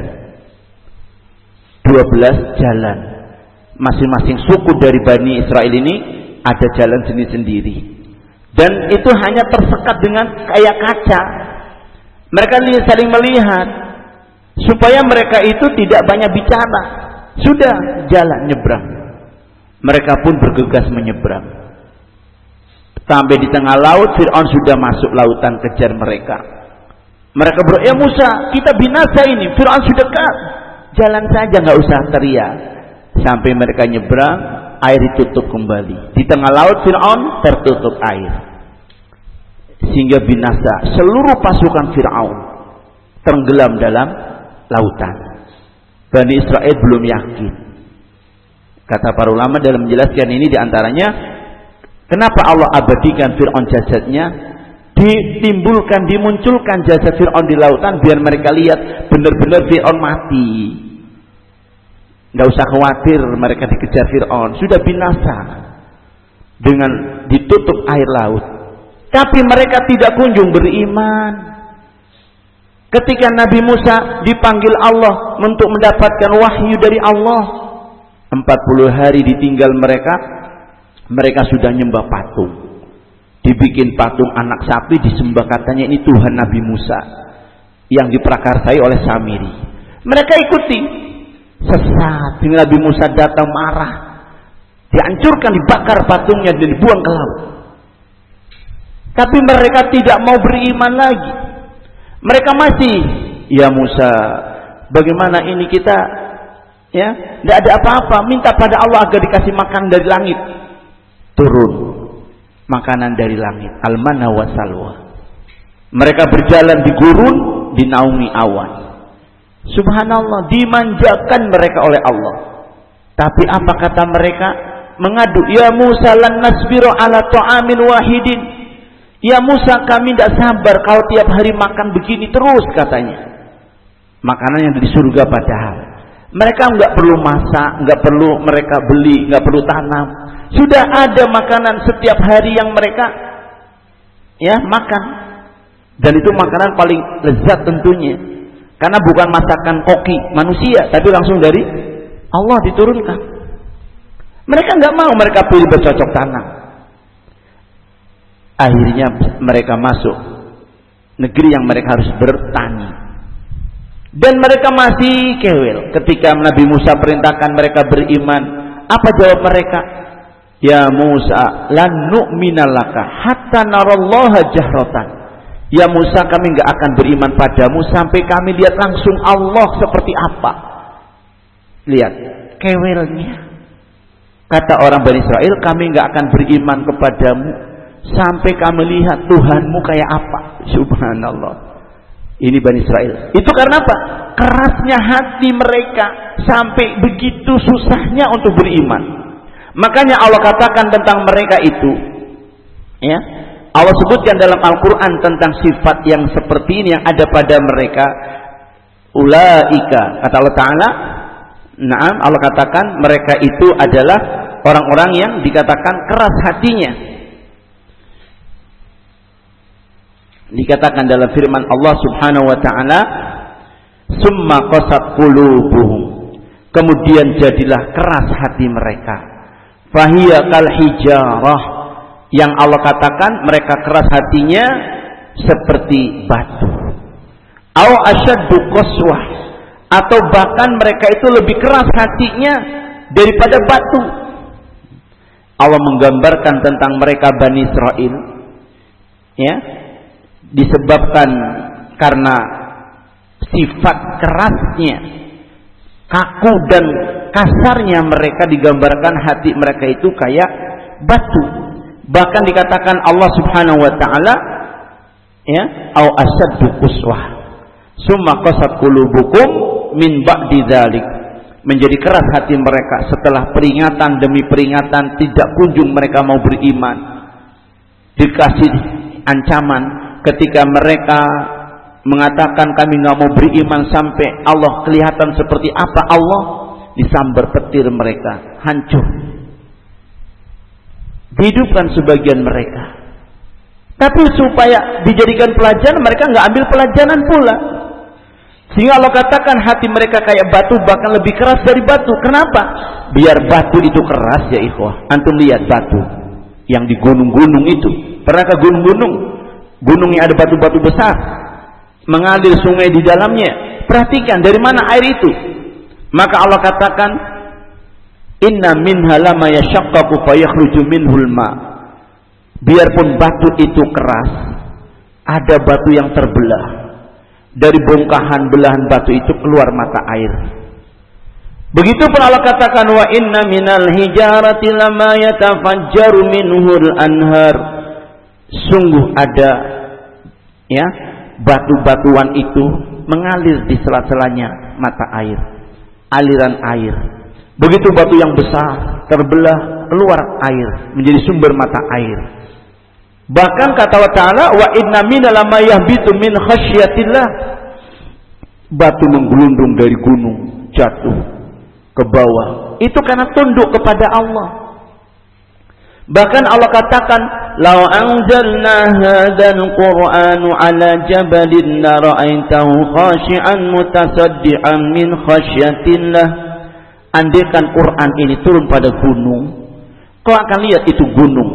Dua belas jalan. Masing-masing suku dari Bani Israel ini ada jalan sendiri-sendiri. Dan itu hanya tersekat dengan kayak kaca. Mereka saling melihat supaya mereka itu tidak banyak bicara. Sudah jalan nyebrang. Mereka pun bergegas menyeberang. Sampai di tengah laut, Fir'aun sudah masuk lautan kejar mereka. Mereka berkata, ya Musa, kita binasa ini, Fir'aun sudah dekat, jalan saja, nggak usah teriak. Sampai mereka nyebrang, air ditutup kembali. Di tengah laut Fir'aun tertutup air. Sehingga binasa seluruh pasukan Fir'aun, tenggelam dalam lautan. Bani Israel belum yakin. Kata para ulama dalam menjelaskan ini, diantaranya kenapa Allah abadikan Fir'aun jasadnya, ditimbulkan, dimunculkan jasad Fir'aun di lautan, biar mereka lihat benar-benar Fir'aun mati. Nggak usah khawatir mereka dikejar Fir'aun, sudah binasa dengan ditutup air laut. Tapi mereka tidak kunjung beriman. Ketika Nabi Musa dipanggil Allah untuk mendapatkan wahyu dari Allah, empat puluh hari ditinggal mereka, mereka sudah nyembah patung. dibikin patung anak sapi disembah, katanya ini Tuhan Nabi Musa yang diprakarsai oleh Samiri. Mereka ikuti. Sesat. Nabi Musa datang marah, dihancurkan, dibakar patungnya dan dibuang ke laut. Tapi mereka tidak mau beriman lagi. Mereka masih, ya Musa, bagaimana ini kita, ya, tidak ada apa-apa, minta pada Allah agar dikasih makan dari langit. Turun makanan dari langit, al-manna wa salwa. Mereka berjalan di gurun, dinaungi awan. Subhanallah, dimanjakan mereka oleh Allah. Tapi apa kata mereka? Mengadu, ya Musa lan nasbiru ala ta'amin wahidin. Ya Musa, kami tidak sabar kalau tiap hari makan begini terus, katanya. Makanan yang di surga padahal. Mereka nggak perlu masak, nggak perlu mereka beli, nggak perlu tanam. Sudah ada makanan setiap hari yang mereka ya makan. Dan itu makanan paling lezat tentunya. Karena bukan masakan koki manusia, tapi langsung dari Allah diturunkan. Mereka nggak mau, mereka pilih bercocok tanam. Akhirnya mereka masuk negeri yang mereka harus bertani. Dan mereka masih kewel ketika Nabi Musa perintahkan mereka beriman. Apa jawab mereka? Ya Musa, lan nu'mina laka hatta narallaha jahratan. Ya Musa, kami enggak akan beriman padamu sampai kami lihat langsung Allah seperti apa. Lihat kewelnya. Kata orang Bani Israel, kami enggak akan beriman kepadamu sampai kami lihat Tuhanmu kayak apa. Subhanallah. Ini Bani Israel. Itu karena apa? Kerasnya hati mereka sampai begitu susahnya untuk beriman. Makanya Allah katakan tentang mereka itu, ya, Allah sebutkan dalam Al-Quran tentang sifat yang seperti ini yang ada pada mereka. Ulaika, kata Allah Ta'ala, Naam, Allah katakan mereka itu adalah orang-orang yang dikatakan keras hatinya. Dikatakan dalam firman Allah Subhanahu wa Ta'ala, summa qasat qulubuhum, kemudian jadilah keras hati mereka. Fahiya kal hijarah, yang Allah katakan mereka keras hatinya seperti batu. Au asyaddu qaswah, atau bahkan mereka itu lebih keras hatinya daripada batu. Allah menggambarkan tentang mereka Bani Israel, ya, disebabkan karena sifat kerasnya, kaku dan kasarnya mereka, digambarkan hati mereka itu kayak batu. Bahkan dikatakan Allah Subhanahu wa Ta'ala, ya, au asyaddu qaswah summa qasat qulubukum min ba'di dzalik, menjadi keras hati mereka setelah peringatan demi peringatan tidak kunjung mereka mau beriman. Dikasih ancaman ketika mereka mengatakan kami nggak mau beriman sampai Allah kelihatan seperti apa Allah, disambar petir mereka, hancur. Dihidupkan sebagian mereka. Tapi supaya dijadikan pelajaran, mereka nggak ambil pelajaran pula. Sehingga Allah katakan hati mereka kayak batu, bahkan lebih keras dari batu. Kenapa? Biar batu itu keras, ya ikhwah. Antum lihat batu yang di gunung-gunung itu. Pernah ke gunung-gunung? Gunung yang ada batu-batu besar, mengalir sungai di dalamnya. Perhatikan dari mana air itu. Maka Allah katakan, inna minha lama yashaqqaqu fayakhruju minhul ma. Biarpun batu itu keras, ada batu yang terbelah. Dari bongkahan belahan batu itu keluar mata air. Begitu pun Allah katakan, wa inna minal hijarati lama yatafajjaru minhul anhar. Sungguh ada, ya, batu-batuan itu mengalir di sela-selanya mata air, aliran air. Begitu batu yang besar terbelah, keluar air, menjadi sumber mata air. Bahkan kata Allah Ta'ala, wa inna minal lama yahbitu min khasyatillah, batu menggelundung dari gunung jatuh ke bawah. Itu karena tunduk kepada Allah. Bahkan Allah katakan, law anzalna hadzal qur'anu ala jabalin la ra'aitahu khashi'an mutasaddian min khasyatillah. Andaikan Quran ini turun pada gunung, kau akan lihat itu gunung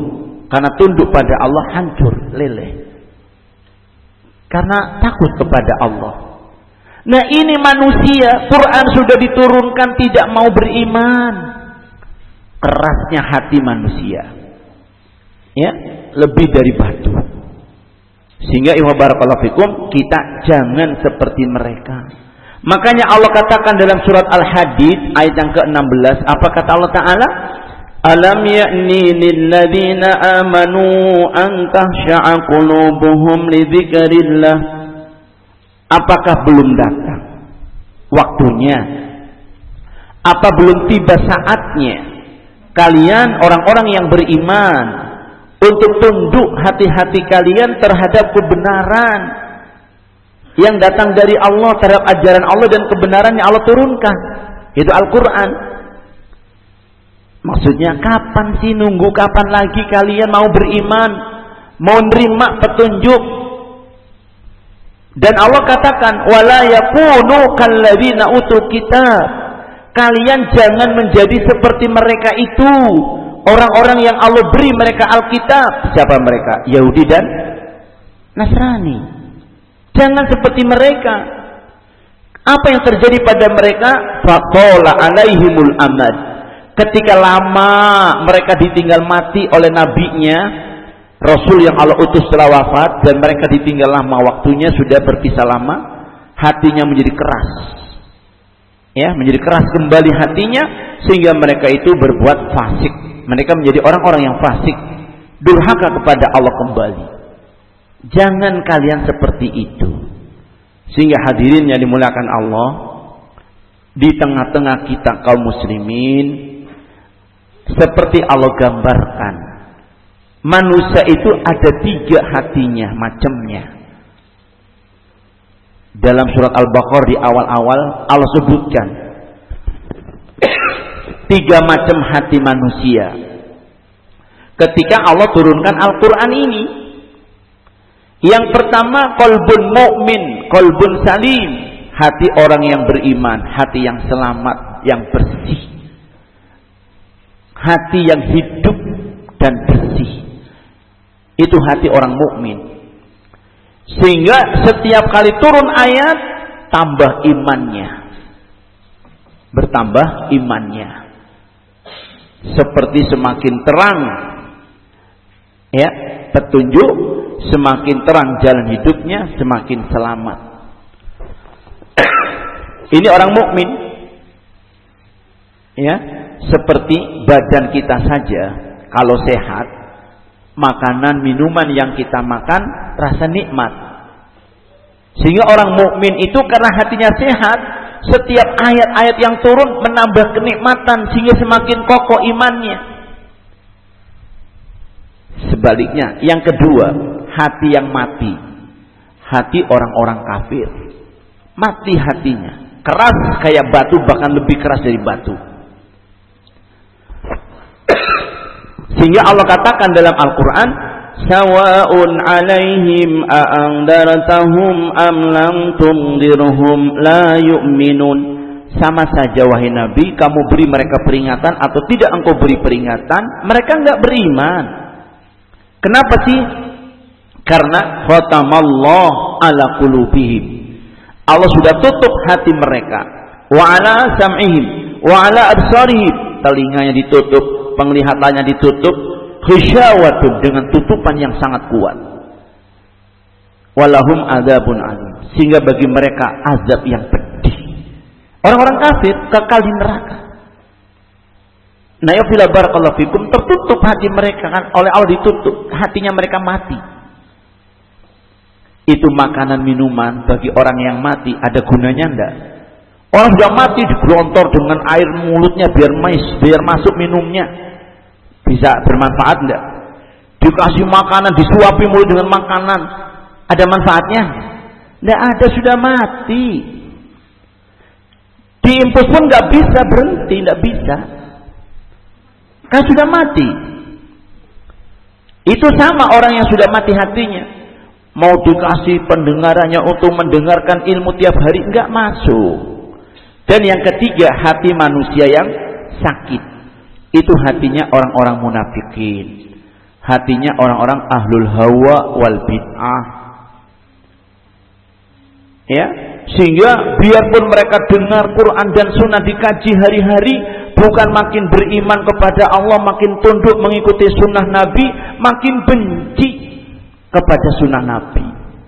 karena tunduk pada Allah hancur leleh. Karena takut kepada Allah. Nah ini manusia, Quran sudah diturunkan tidak mau beriman. Kerasnya hati manusia. Ya, lebih dari batu. Sehingga iwa barakallahu fikum, kita jangan seperti mereka. Makanya Allah katakan dalam surat Al-Hadid ayat yang ke enam belas, apa kata Allah Ta'ala? Alam ya'ni lilladzina amanu an tahsha'a qulubuhum li dzikrillah. Apakah belum datang waktunya? Apa belum tiba saatnya kalian orang-orang yang beriman untuk tunduk hati-hati kalian terhadap kebenaran yang datang dari Allah, terhadap ajaran Allah dan kebenaran yang Allah turunkan, itu Al-Quran. Maksudnya kapan sih, nunggu kapan lagi kalian mau beriman, mau nerima petunjuk? Dan Allah katakan wala yakunu kalladzina utul kitab. Kalian jangan menjadi seperti mereka itu, orang-orang yang Allah beri mereka Alkitab. Siapa mereka? Yahudi dan Nasrani. Jangan seperti mereka. Apa yang terjadi pada mereka? Faqala alaihimul amad. Ketika lama mereka ditinggal mati oleh nabinya, Rasul yang Allah utus telah wafat, dan mereka ditinggal lama waktunya, sudah berpisah lama, hatinya menjadi keras. Ya, menjadi keras kembali hatinya, sehingga mereka itu berbuat fasik. Mereka menjadi orang-orang yang fasik, durhaka kepada Allah kembali. Jangan kalian seperti itu. Sehingga hadirin yang dimuliakan Allah, di tengah-tengah kita kaum muslimin, seperti Allah gambarkan, manusia itu ada tiga hatinya, macamnya. Dalam surat Al-Baqarah di awal-awal Allah sebutkan tiga macam hati manusia ketika Allah turunkan Al-Quran ini. Yang pertama, qalbun mu'min, qalbun salim, hati orang yang beriman, hati yang selamat, yang bersih, hati yang hidup dan bersih. Itu hati orang mukmin. Sehingga setiap kali turun ayat, tambah imannya, bertambah imannya. Seperti semakin terang ya petunjuk, semakin terang jalan hidupnya, semakin selamat. Ini orang mukmin. Ya, seperti badan kita saja, kalau sehat, makanan minuman yang kita makan rasa nikmat. Sehingga orang mukmin itu karena hatinya sehat, setiap ayat-ayat yang turun menambah kenikmatan, sehingga semakin kokoh imannya. Sebaliknya, yang kedua, hati yang mati, hati orang-orang kafir, mati hatinya, keras kayak batu, bahkan lebih keras dari batu. Sehingga Allah katakan dalam Al-Quran, sawa'un alaihim a'andartahum am lam tundirhum la yu'minun. Sama saja wahai Nabi, kamu beri mereka peringatan atau tidak engkau beri peringatan, mereka enggak beriman. Kenapa sih? Karena khatamallah ala qulubihim. Allah sudah tutup hati mereka. Wa ala sam'ihim wa ala absarihim, telinganya ditutup, penglihatannya ditutup, khisyawatun, dengan tutupan yang sangat kuat. Walahum adzabun alim, sehingga bagi mereka azab yang pedih. Orang-orang kafir kekal di neraka. Nah, ya fila barakallahu fikum, tertutup hati mereka kan, oleh Allah ditutup, hatinya mereka mati. Itu makanan minuman bagi orang yang mati ada gunanya enggak? Orang sudah mati digelontor dengan air mulutnya biar mais, biar masuk minumnya. Bisa bermanfaat enggak? Dikasih makanan, disuapi mulut dengan makanan, ada manfaatnya? Enggak ada, sudah mati. Diimpus pun enggak bisa berhenti, enggak bisa. Kan sudah mati. Itu sama orang yang sudah mati hatinya. Mau dikasih pendengarannya untuk mendengarkan ilmu tiap hari, enggak masuk. Dan yang ketiga, hati manusia yang sakit. Itu hatinya orang-orang munafikin. hatinya orang-orang ahlul hawa wal bid'ah. Ya, sehingga biarpun mereka dengar Quran dan Sunnah dikaji hari-hari, bukan makin beriman kepada Allah, makin tunduk mengikuti Sunnah Nabi, makin benci kepada Sunnah Nabi.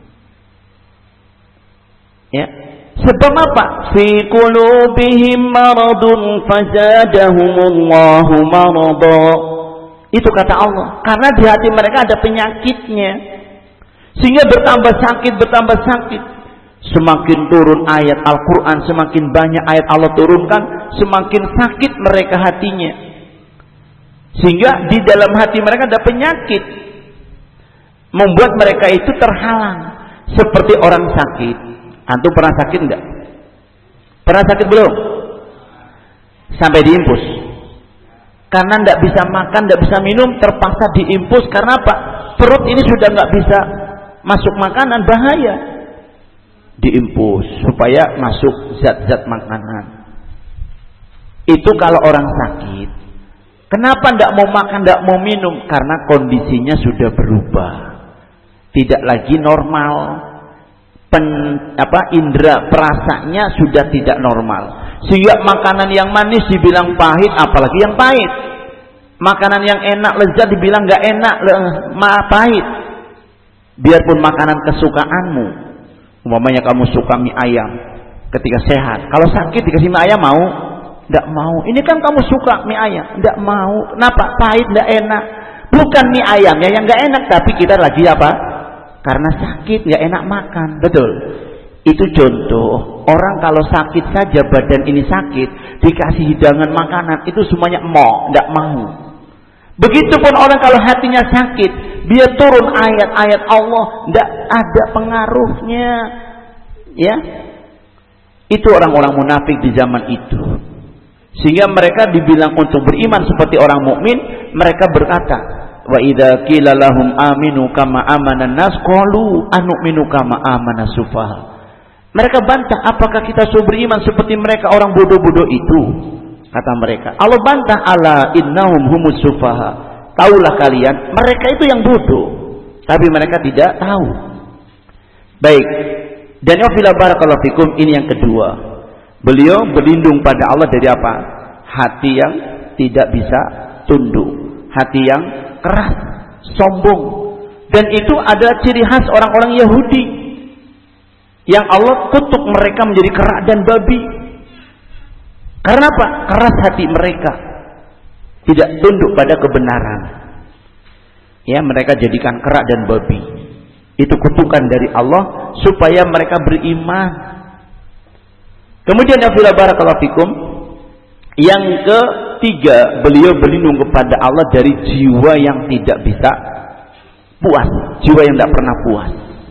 Ya, sebab apa? Fi qulubihim maradun fazadahumullahu marada. Itu kata Allah. Karena di hati mereka ada penyakitnya, sehingga bertambah sakit, bertambah sakit. Semakin turun ayat Al-Quran, semakin banyak ayat Allah turunkan, semakin sakit mereka hatinya. Sehingga di dalam hati mereka ada penyakit, membuat mereka itu terhalang. Seperti orang sakit. Antum pernah sakit enggak? Pernah sakit belum? Sampai diimpus. Karena enggak bisa makan, enggak bisa minum, terpaksa diimpus. Karena apa? Perut ini sudah enggak bisa masuk makanan, bahaya. Diimpus supaya masuk zat-zat makanan. Itu kalau orang sakit. Kenapa enggak mau makan, enggak mau minum? Karena kondisinya sudah berubah, tidak lagi normal. Pen, apa indera perasanya sudah tidak normal, sehingga makanan yang manis dibilang pahit, apalagi yang pahit. Makanan yang enak lezat dibilang enggak enak, ma pahit. Biarpun makanan kesukaanmu, umpamanya kamu suka mie ayam ketika sehat, kalau sakit dikasih mie ayam mau? Enggak mau. Ini kan kamu suka mie ayam, enggak mau. Kenapa? Pahit, enggak enak. Bukan mie ayamnya yang enggak enak, tapi kita lagi apa? Karena sakit, enggak enak makan. Betul. Itu contoh. Orang kalau sakit saja, badan ini sakit, dikasih hidangan makanan, itu semuanya mau, enggak mau. Begitupun orang kalau hatinya sakit, dia turun ayat-ayat Allah, enggak ada pengaruhnya. Ya. Itu orang-orang munafik di zaman itu. Sehingga mereka dibilang untuk beriman seperti orang mukmin, mereka berkata, wa idza qila lahum aminu kama amanan nas qalu anu'minu kama amanas sufaha. Mereka bantah, apakah kita suruh beriman seperti mereka orang bodoh-bodoh itu? Kata mereka. Allah bantah, ala innahum humus sufaha. Taulah kalian, mereka itu yang bodoh, tapi mereka tidak tahu. Baik. Dan ya fila barakallahu fikum, ini yang kedua. Beliau berlindung pada Allah dari apa? Hati yang tidak bisa tunduk, hati yang keras, sombong. Dan itu adalah ciri khas orang-orang Yahudi, yang Allah kutuk mereka menjadi kerak dan babi. Karena apa? Keras hati mereka, tidak tunduk pada kebenaran. Ya, mereka jadikan kerak dan babi. Itu kutukan dari Allah supaya mereka beriman. Kemudian ya fila barakallahu fikum, yang ketiga, beliau berlindung kepada Allah dari jiwa yang tidak bisa puas, jiwa yang tidak pernah puas.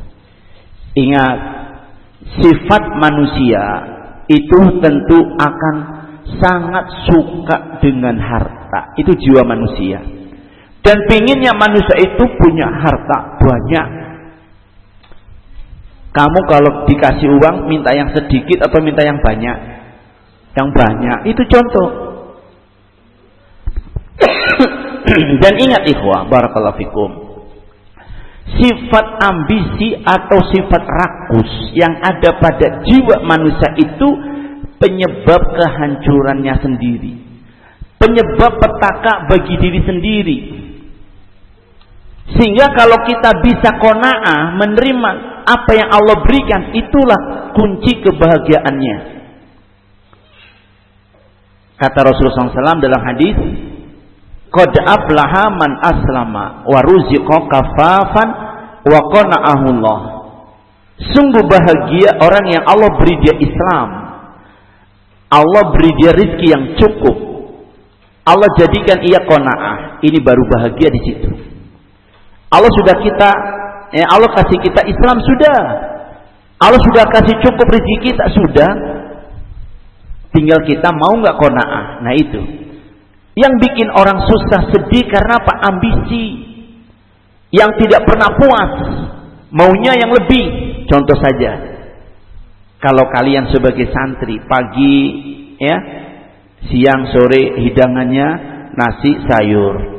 Ingat, sifat manusia itu tentu akan sangat suka dengan harta. Itu jiwa manusia. Dan pinginnya manusia itu punya harta banyak. Kamu kalau dikasih uang, minta yang sedikit atau minta yang banyak? Yang banyak. Itu contoh. Dan ingat ikhwah, barakallahu fikum, sifat ambisi atau sifat rakus yang ada pada jiwa manusia itu penyebab kehancurannya sendiri, penyebab petaka bagi diri sendiri. Sehingga kalau kita bisa qanaah, menerima apa yang Allah berikan, itulah kunci kebahagiaannya. Kata Rasulullah shallallahu alaihi wasallam dalam hadis, qad aflaha man aslama wa ruziqa kafafan wa qana'ahu Allah. Sungguh bahagia orang yang Allah beri dia Islam, Allah beri dia rizki yang cukup, Allah jadikan ia qanaah. Ini baru bahagia di situ. Allah sudah kita, ya Allah kasih kita Islam sudah, Allah sudah kasih cukup rezeki kita sudah, tinggal kita mau nggak qanaah. Nah itu yang bikin orang susah, sedih karena apa? Ambisi, yang tidak pernah puas, maunya yang lebih. Contoh saja, kalau kalian sebagai santri pagi, ya siang sore hidangannya nasi sayur,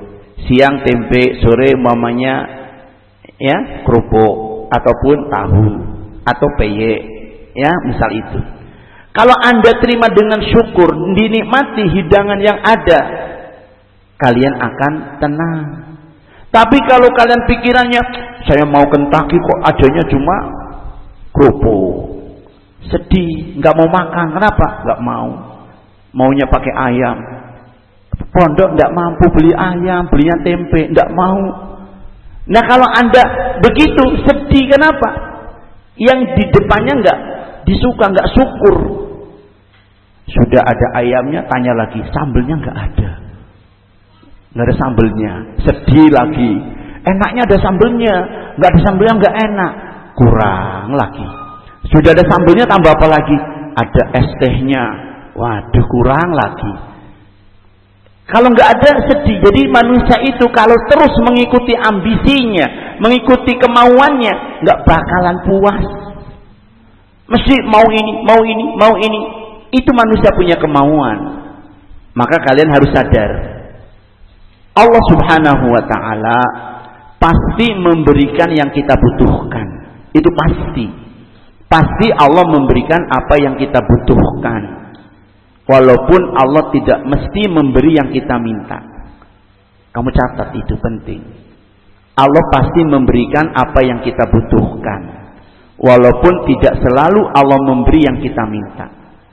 Siang tempe, sore mamanya ya kerupuk ataupun tahu atau peyek, ya misal itu. Kalau Anda terima dengan syukur, dinikmati hidangan yang ada, kalian akan tenang. Tapi kalau kalian pikirannya, saya mau Kentucky kok adanya cuma kerupuk, sedih, nggak mau makan. Kenapa? Nggak mau. Maunya pakai ayam. Pondok nggak mampu beli ayam, belinya tempe, nggak mau. Nah kalau Anda begitu sedih, kenapa? Yang di depannya nggak disuka, nggak syukur. Sudah ada ayamnya, tanya lagi, sambelnya nggak ada. Nggak ada sambelnya, sedih lagi. Enaknya ada sambelnya, nggak ada sambelnya nggak enak, kurang lagi. Sudah ada sambelnya, tambah apa lagi? Ada es tehnya, waduh kurang lagi. Kalau nggak ada sedih. Jadi manusia itu kalau terus mengikuti ambisinya, mengikuti kemauannya, nggak bakalan puas. Mesti mau ini, mau ini, mau ini. Itu manusia punya kemauan. Maka kalian harus sadar, Allah Subhanahu wa ta'ala pasti memberikan yang kita butuhkan. Itu pasti. Pasti Allah memberikan apa yang kita butuhkan. Walaupun Allah tidak mesti memberi yang kita minta. Kamu catat, itu penting. Allah pasti memberikan apa yang kita butuhkan. Walaupun tidak selalu Allah memberi yang kita minta.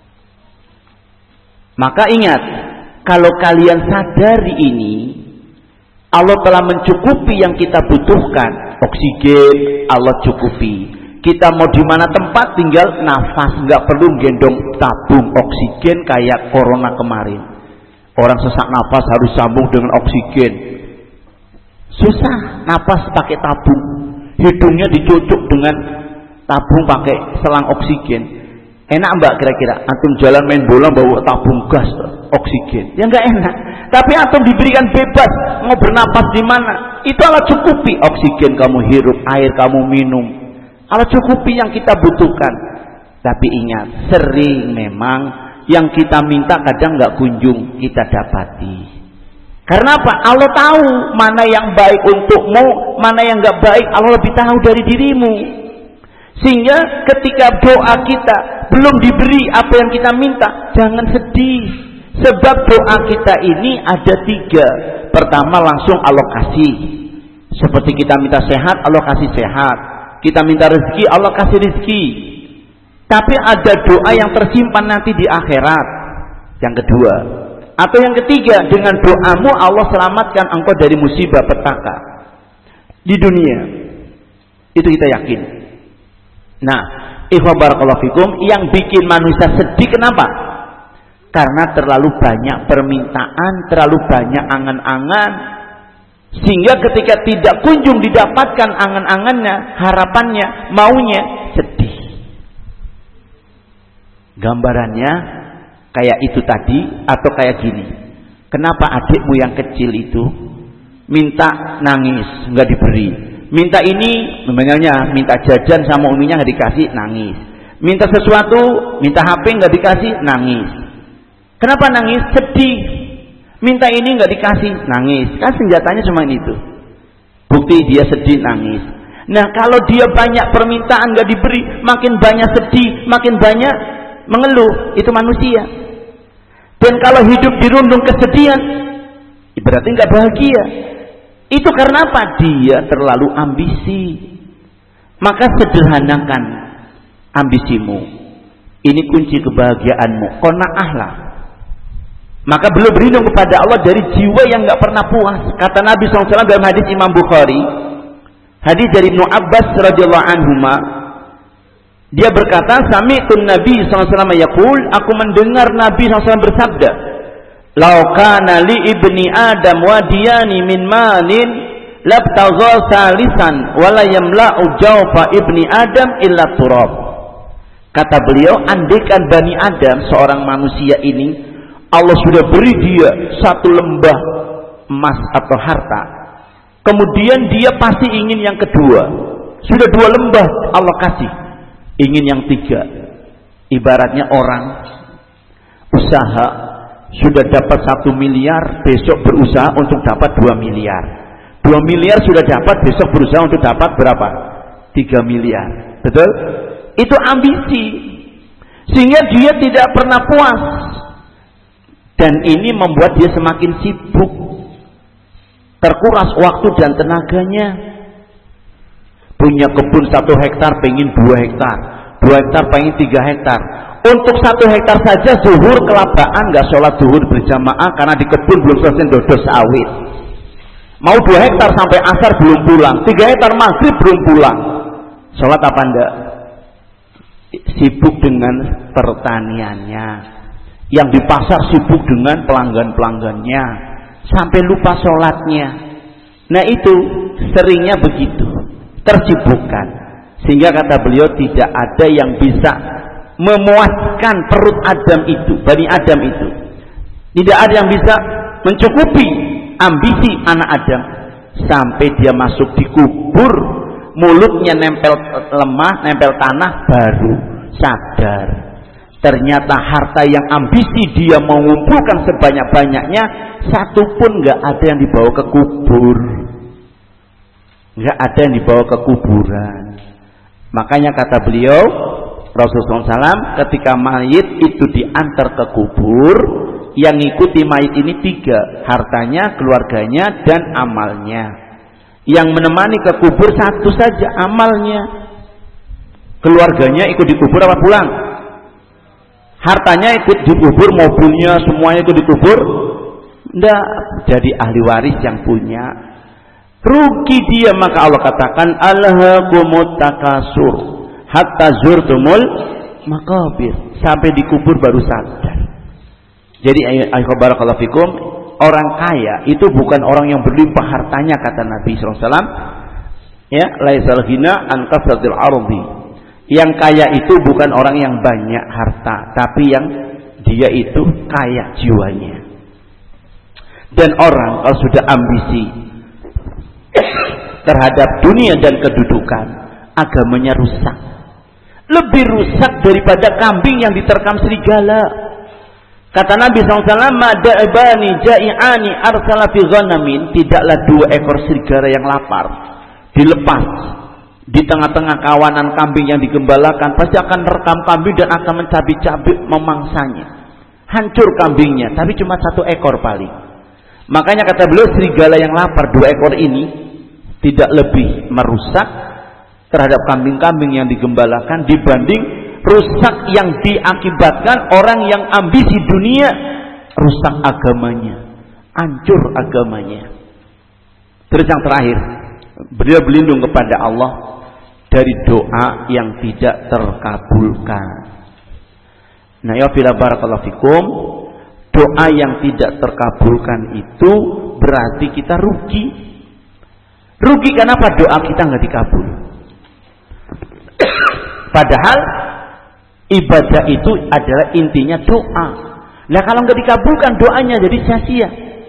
Maka ingat, kalau kalian sadari ini, Allah telah mencukupi yang kita butuhkan. Oksigen Allah cukupi. Kita mau di mana tempat tinggal nafas, nggak perlu gendong tabung oksigen kayak corona kemarin. Orang sesak nafas harus sambung dengan oksigen. Susah nafas pakai tabung. Hidungnya dicucuk dengan tabung pakai selang oksigen. Enak mbak kira-kira? Antum jalan main bola bawa tabung gas oksigen? Ya nggak enak. Tapi antum diberikan bebas mau bernapas di mana? Itu Allah cukupi oksigen kamu hirup, air kamu minum. Allah cukupi yang kita butuhkan. Tapi ingat, sering memang yang kita minta kadang nggak kunjung kita dapati. Karena apa? Allah tahu mana yang baik untukmu, mana yang nggak baik. Allah lebih tahu dari dirimu. Sehingga ketika doa kita belum diberi apa yang kita minta, jangan sedih. Sebab doa kita ini ada tiga. Pertama langsung Allah kasih. Seperti kita minta sehat, Allah kasih sehat. Kita minta rezeki, Allah kasih rezeki. Tapi ada doa yang tersimpan nanti di akhirat. Yang kedua. Atau yang ketiga, dengan doamu Allah selamatkan engkau dari musibah petaka di dunia. Itu kita yakin. Nah, ikhwan barakallahu fikum, yang bikin manusia sedih kenapa? Karena terlalu banyak permintaan, terlalu banyak angan-angan, sehingga ketika tidak kunjung didapatkan angan-angannya, harapannya, maunya, sedih. Gambarannya kayak itu tadi, atau kayak gini. Kenapa adikmu yang kecil itu minta nangis, nggak diberi? Minta ini, memangnya minta jajan sama uminya nggak dikasih, nangis. Minta sesuatu, minta H P nggak dikasih, nangis. Kenapa nangis? Sedih. Minta ini nggak dikasih, nangis. Kan senjatanya cuma itu. Bukti dia sedih, nangis. Nah kalau dia banyak permintaan nggak diberi, makin banyak sedih, makin banyak mengeluh. Itu manusia. Dan kalau hidup dirundung kesedihan, berarti nggak bahagia. Itu karena apa? Dia terlalu ambisi. Maka sederhanakan ambisimu. Ini kunci kebahagiaanmu. Qanaahlah. Maka belum berlindung kepada Allah dari jiwa yang nggak pernah puas. Kata Nabi shallallahu alaihi wasallam dalam hadis Imam Bukhari, hadis dari Ibnu Abbas radhiyallahu anhuma, dia berkata, sami'tun Nabi shallallahu alaihi wasallam yaqul, aku mendengar Nabi shallallahu alaihi wasallam bersabda, "Lau kana li ibni Adam wadiyani min malin labtagha salisan wala yamla'u jawfa ibni Adam illa turab." Kata beliau, andaikan Bani Adam, seorang manusia ini, Allah sudah beri dia satu lembah emas atau harta, kemudian dia pasti ingin yang kedua. Sudah dua lembah Allah kasih, ingin yang tiga. Ibaratnya orang usaha sudah dapat satu miliar, besok berusaha untuk dapat dua miliar. Dua miliar sudah dapat, besok berusaha untuk dapat berapa? Tiga miliar. Betul? Itu ambisi. Sehingga dia tidak pernah puas. Dan ini membuat dia semakin sibuk. Terkuras waktu dan tenaganya. Punya kebun satu hektar, pengen dua hektar. Dua hektar pengen tiga hektar. Untuk satu hektar saja zuhur kelabaan, nggak sholat zuhur berjamaah karena di kebun belum selesai dodos sawit. Mau dua hektar sampai asar belum pulang, tiga hektar maghrib belum pulang. Sholat apa enggak? Sibuk dengan pertaniannya. Yang di pasar sibuk dengan pelanggan-pelanggannya, sampai lupa sholatnya. Nah itu seringnya begitu, tersibukkan. Sehingga kata beliau tidak ada yang bisa memuaskan perut Adam itu, Bani Adam itu. Tidak ada yang bisa mencukupi ambisi anak Adam sampai dia masuk di kubur, mulutnya nempel lemah, nempel tanah, baru sadar. Ternyata harta yang ambisi dia mengumpulkan sebanyak-banyaknya, satu pun nggak ada yang dibawa ke kubur, nggak ada yang dibawa ke kuburan. Makanya kata beliau, Rasulullah shallallahu alaihi wasallam ketika mayit itu diantar ke kubur, yang ngikuti mayit ini tiga, hartanya, keluarganya, dan amalnya. Yang menemani ke kubur satu saja, amalnya. Keluarganya ikut dikubur apa pulang? Hartanya ikut dikubur, mobilnya semuanya ikut dikubur? Tidak, jadi ahli waris yang punya. Rugi dia, maka Allah katakan alhaakumut takasur hatta zurtumul maqabir, sampai dikubur baru sadar. Jadi ayo barakallahu fikum, orang kaya itu bukan orang yang berlimpah hartanya, kata Nabi sallallahu alaihi wasallam, ya, laisal ghina an kasratil ardi. Yang kaya itu bukan orang yang banyak harta, tapi yang dia itu kaya jiwanya. Dan orang kalau sudah ambisi terhadap dunia dan kedudukan, agamanya rusak. Lebih rusak daripada kambing yang diterkam serigala. Kata Nabi sallallahu alaihi wasallam, "Mada'bani ja'i'ani arsala fi ghanamin." Tidaklah dua ekor serigala yang lapar dilepas di tengah-tengah kawanan kambing yang digembalakan, pasti akan merekam kambing dan akan mencabik-cabik memangsanya. Hancur kambingnya, tapi cuma satu ekor paling. Makanya kata beliau, serigala yang lapar dua ekor ini tidak lebih merusak terhadap kambing-kambing yang digembalakan dibanding rusak yang diakibatkan orang yang ambisi dunia, rusak agamanya, hancur agamanya. Terus yang terakhir, beliau berlindung kepada Allah dari doa yang tidak terkabulkan. Nah, ya bila barakallahu fikum, doa yang tidak terkabulkan itu berarti kita rugi. Rugi kenapa? Doa kita nggak dikabul. Padahal ibadah itu adalah intinya doa. Nah, kalau nggak dikabulkan doanya jadi sia-sia.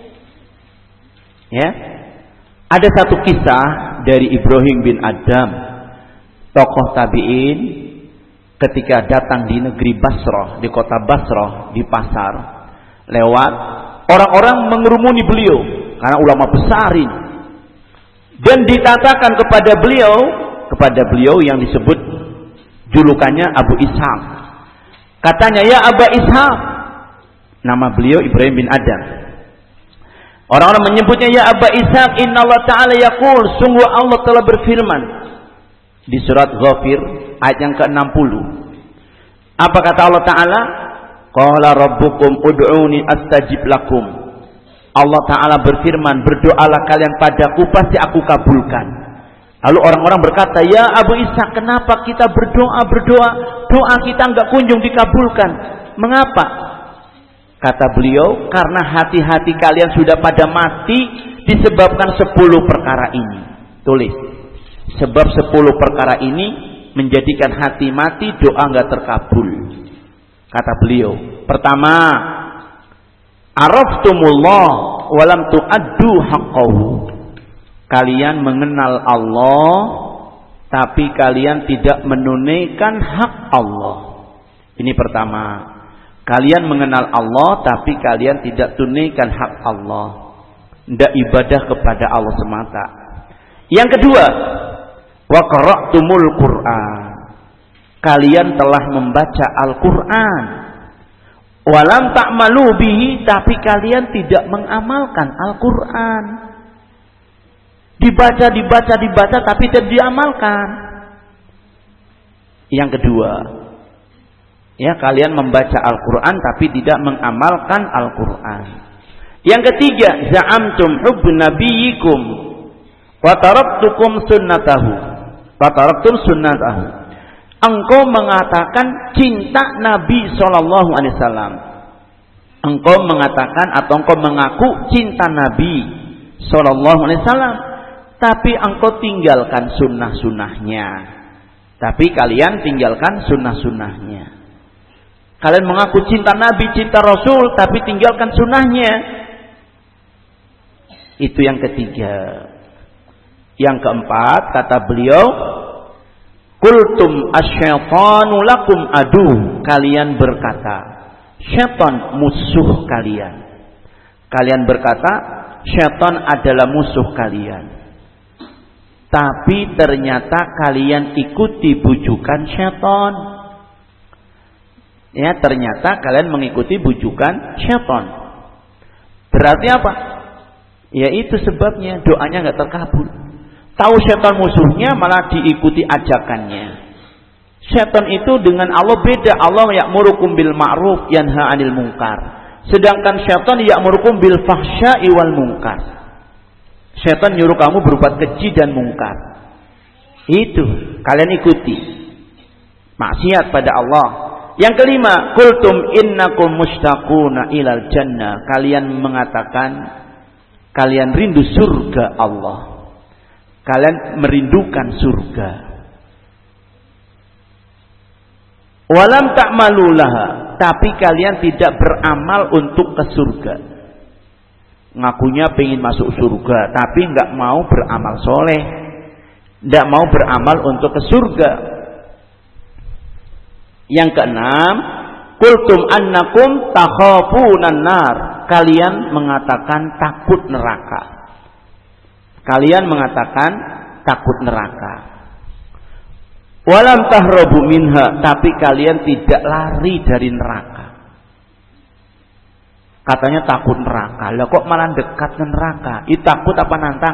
Ya, ada satu kisah dari Ibrahim bin Adam, tokoh tabi'in, ketika datang di negeri Basrah, di kota Basrah, di pasar, lewat, orang-orang mengerumuni beliau karena ulama besar ini, dan ditatakan kepada beliau, kepada beliau yang disebut julukannya Abu Ishaq. Katanya, ya Abu Ishaq, nama beliau Ibrahim bin Adam. Orang-orang menyebutnya, ya Abu Ishaq, Inna Allah Ta'ala yaqul, sungguh Allah telah berfirman di surat Ghafir ayat yang ke enam puluh. Apa kata Allah Ta'ala? Qala rabbukum ud'uni astajib lakum. Allah Ta'ala berfirman, berdoalah kalian padaku, pasti aku kabulkan. Lalu orang-orang berkata, ya Abu Ishaq, kenapa kita berdoa, berdoa, doa kita enggak kunjung dikabulkan? Mengapa? Kata beliau, karena hati-hati kalian sudah pada mati disebabkan sepuluh perkara ini. Tulis, sebab sepuluh perkara ini menjadikan hati mati, doa enggak terkabul. Kata beliau, pertama, araftumullah walam tu'addu haqqahu. Kalian mengenal Allah, tapi kalian tidak menunaikan hak Allah. Ini pertama. Kalian mengenal Allah tapi kalian tidak tunaikan hak Allah. Tidak ibadah kepada Allah semata. Yang kedua, wa qara'tumul Qur'an. Kalian telah membaca Al-Qur'an. Walam ta'malu bihi, tapi kalian tidak mengamalkan Al-Qur'an. Dibaca, dibaca, dibaca tapi tidak diamalkan. Yang kedua, ya, kalian membaca Al-Qur'an tapi tidak mengamalkan Al-Qur'an. Yang ketiga, za'amtum hubb nabiyyikum wa taraktukum sunnatahu. Wa taraktum sunnatahu. Engkau mengatakan cinta Nabi sallallahu alaihi wasallam. Engkau mengatakan atau engkau mengaku cinta Nabi sallallahu alaihi wasallam, tapi engkau tinggalkan sunnah-sunnahnya. Tapi kalian tinggalkan sunnah-sunnahnya. Kalian mengaku cinta Nabi, cinta Rasul, tapi tinggalkan sunnahnya. Itu yang ketiga. Yang keempat, kata beliau, Qultum asyaitanu lakum adu. Kalian berkata, syaitan musuh kalian. Kalian berkata, syaitan adalah musuh kalian. Tapi ternyata kalian ikuti bujukan syaitan. Ya, ternyata kalian mengikuti bujukan syaitan. Berarti apa? Ya itu sebabnya doanya nggak terkabul. Tahu syaitan musuhnya malah diikuti ajakannya. Syaitan itu dengan Allah beda. Allah ya'murukum bil ma'ruf yanha 'anil munkar. Sedangkan syaitan ya'murukum bil fahsya'i wal munkar. Syaitan nyuruh kamu berbuat keji dan mungkar. Itu kalian ikuti. Maksiat pada Allah. Yang kelima, qultum innakum mushtaquna ilal jannah. Kalian mengatakan kalian rindu surga Allah. Kalian merindukan surga. Walam ta'malu laha, tapi kalian tidak beramal untuk ke surga. Ngakunya pengen masuk surga, tapi nggak mau beramal soleh, nggak mau beramal untuk ke surga. Yang keenam, qultum annakum takhafunan nar. Kalian mengatakan takut neraka. Kalian mengatakan takut neraka. Walam tahrabu minha, tapi kalian tidak lari dari neraka. Katanya takut neraka. Lah kok malah dekat ke neraka? Itu takut apa nantang?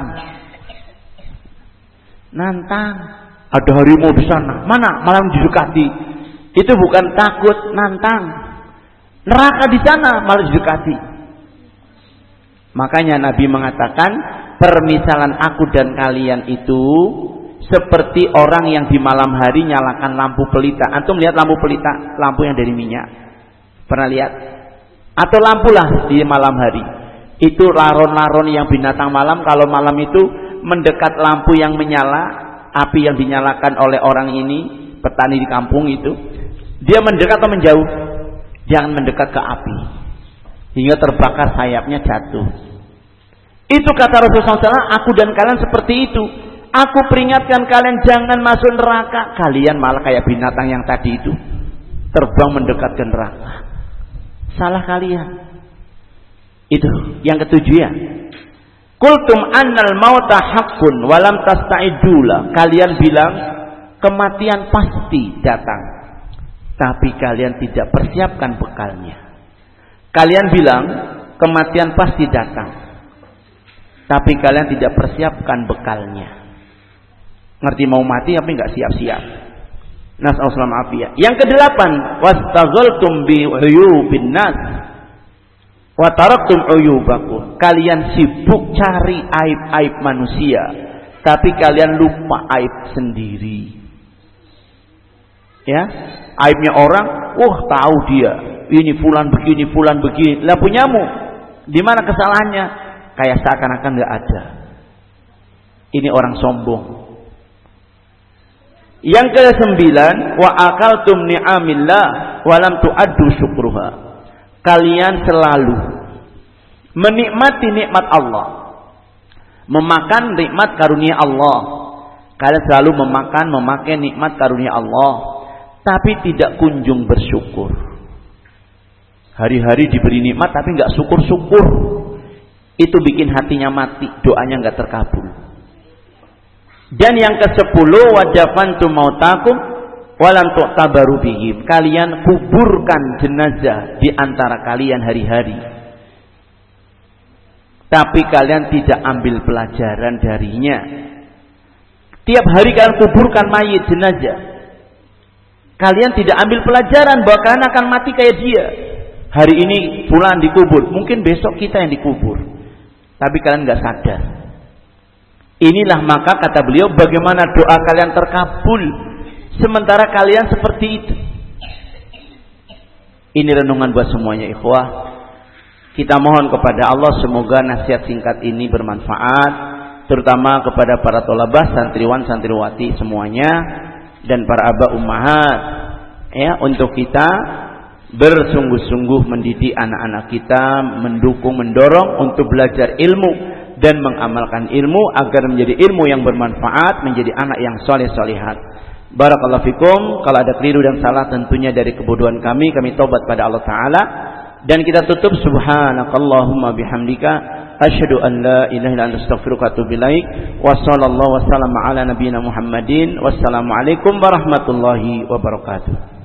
Nantang. Ada harimau di sana. Mana? Malah didekati. Itu bukan takut, nantang. Neraka di sana malah didekati. Makanya Nabi mengatakan, permisalan aku dan kalian itu seperti orang yang di malam hari nyalakan lampu pelita. Antum lihat lampu pelita, lampu yang dari minyak. Pernah lihat? Atau lampu lah di malam hari. Itu laron-laron yang binatang malam. Kalau malam itu mendekat lampu yang menyala, api yang dinyalakan oleh orang ini, petani di kampung itu, dia mendekat atau menjauh? Jangan mendekat ke api, hingga terbakar sayapnya jatuh. Itu kata Rasulullah shallallahu alaihi wasallam, aku dan kalian seperti itu. Aku peringatkan kalian jangan masuk neraka. Kalian malah kayak binatang yang tadi itu, terbang mendekat ke neraka. Salah kalian. Itu yang ketujuh ya. Qultum annal mauta haqqun walam tasta'idula. Kalian bilang kematian pasti datang, tapi kalian tidak persiapkan bekalnya. Kalian bilang kematian pasti datang, tapi kalian tidak persiapkan bekalnya. Ngerti mau mati tapi nggak siap-siap. Nas'alullah afiyah. Yang kedelapan, wastaghaltum bi uyubin nas wa taraktum uyubakum. Kalian sibuk cari aib-aib manusia, tapi kalian lupa aib sendiri. Ya, aibnya orang, wah tahu dia, ini fulan begini, fulan begini. Lah punyamu, di mana kesalahannya? Kayak seakan-akan nggak ada. Ini orang sombong. Yang kesembilan, wa akaltum ni'amillah wa lam tu'addu syukruha. Kalian selalu menikmati nikmat Allah, memakan nikmat karunia Allah. Kalian selalu memakan, memakai nikmat karunia Allah, tapi tidak kunjung bersyukur. Hari-hari diberi nikmat tapi nggak syukur-syukur. Itu bikin hatinya mati, doanya nggak terkabul. Dan yang kesepuluh, wajafantum mautakum walam tu'tabaru bihim. Kalian kuburkan jenazah di antara kalian hari-hari, tapi kalian tidak ambil pelajaran darinya. Tiap hari kalian kuburkan mayit jenazah, kalian tidak ambil pelajaran bahwa kalian akan mati kayak dia. Hari ini fulan dikubur, mungkin besok kita yang dikubur, tapi kalian nggak sadar. Inilah maka kata beliau, bagaimana doa kalian terkabul sementara kalian seperti itu. Ini renungan buat semuanya ikhwah. Kita mohon kepada Allah semoga nasihat singkat ini bermanfaat, terutama kepada para tolabah, santriwan, santriwati semuanya, dan para aba ummahat, ya, untuk kita bersungguh-sungguh mendidik anak-anak kita, mendukung, mendorong untuk belajar ilmu dan mengamalkan ilmu agar menjadi ilmu yang bermanfaat, menjadi anak yang soleh-solihat. Barakallahu fikum. Kalau ada keliru dan salah tentunya dari kebodohan kami, kami taubat pada Allah Ta'ala. Dan kita tutup, subhanakallahumma bihamdika asyhadu an la ilaha illa anta astaghfiruka wa atubu ilaik. Wa sallallahu wasallam ala nabiyyina Muhammadin. Wassalamualaikum warahmatullahi wabarakatuh.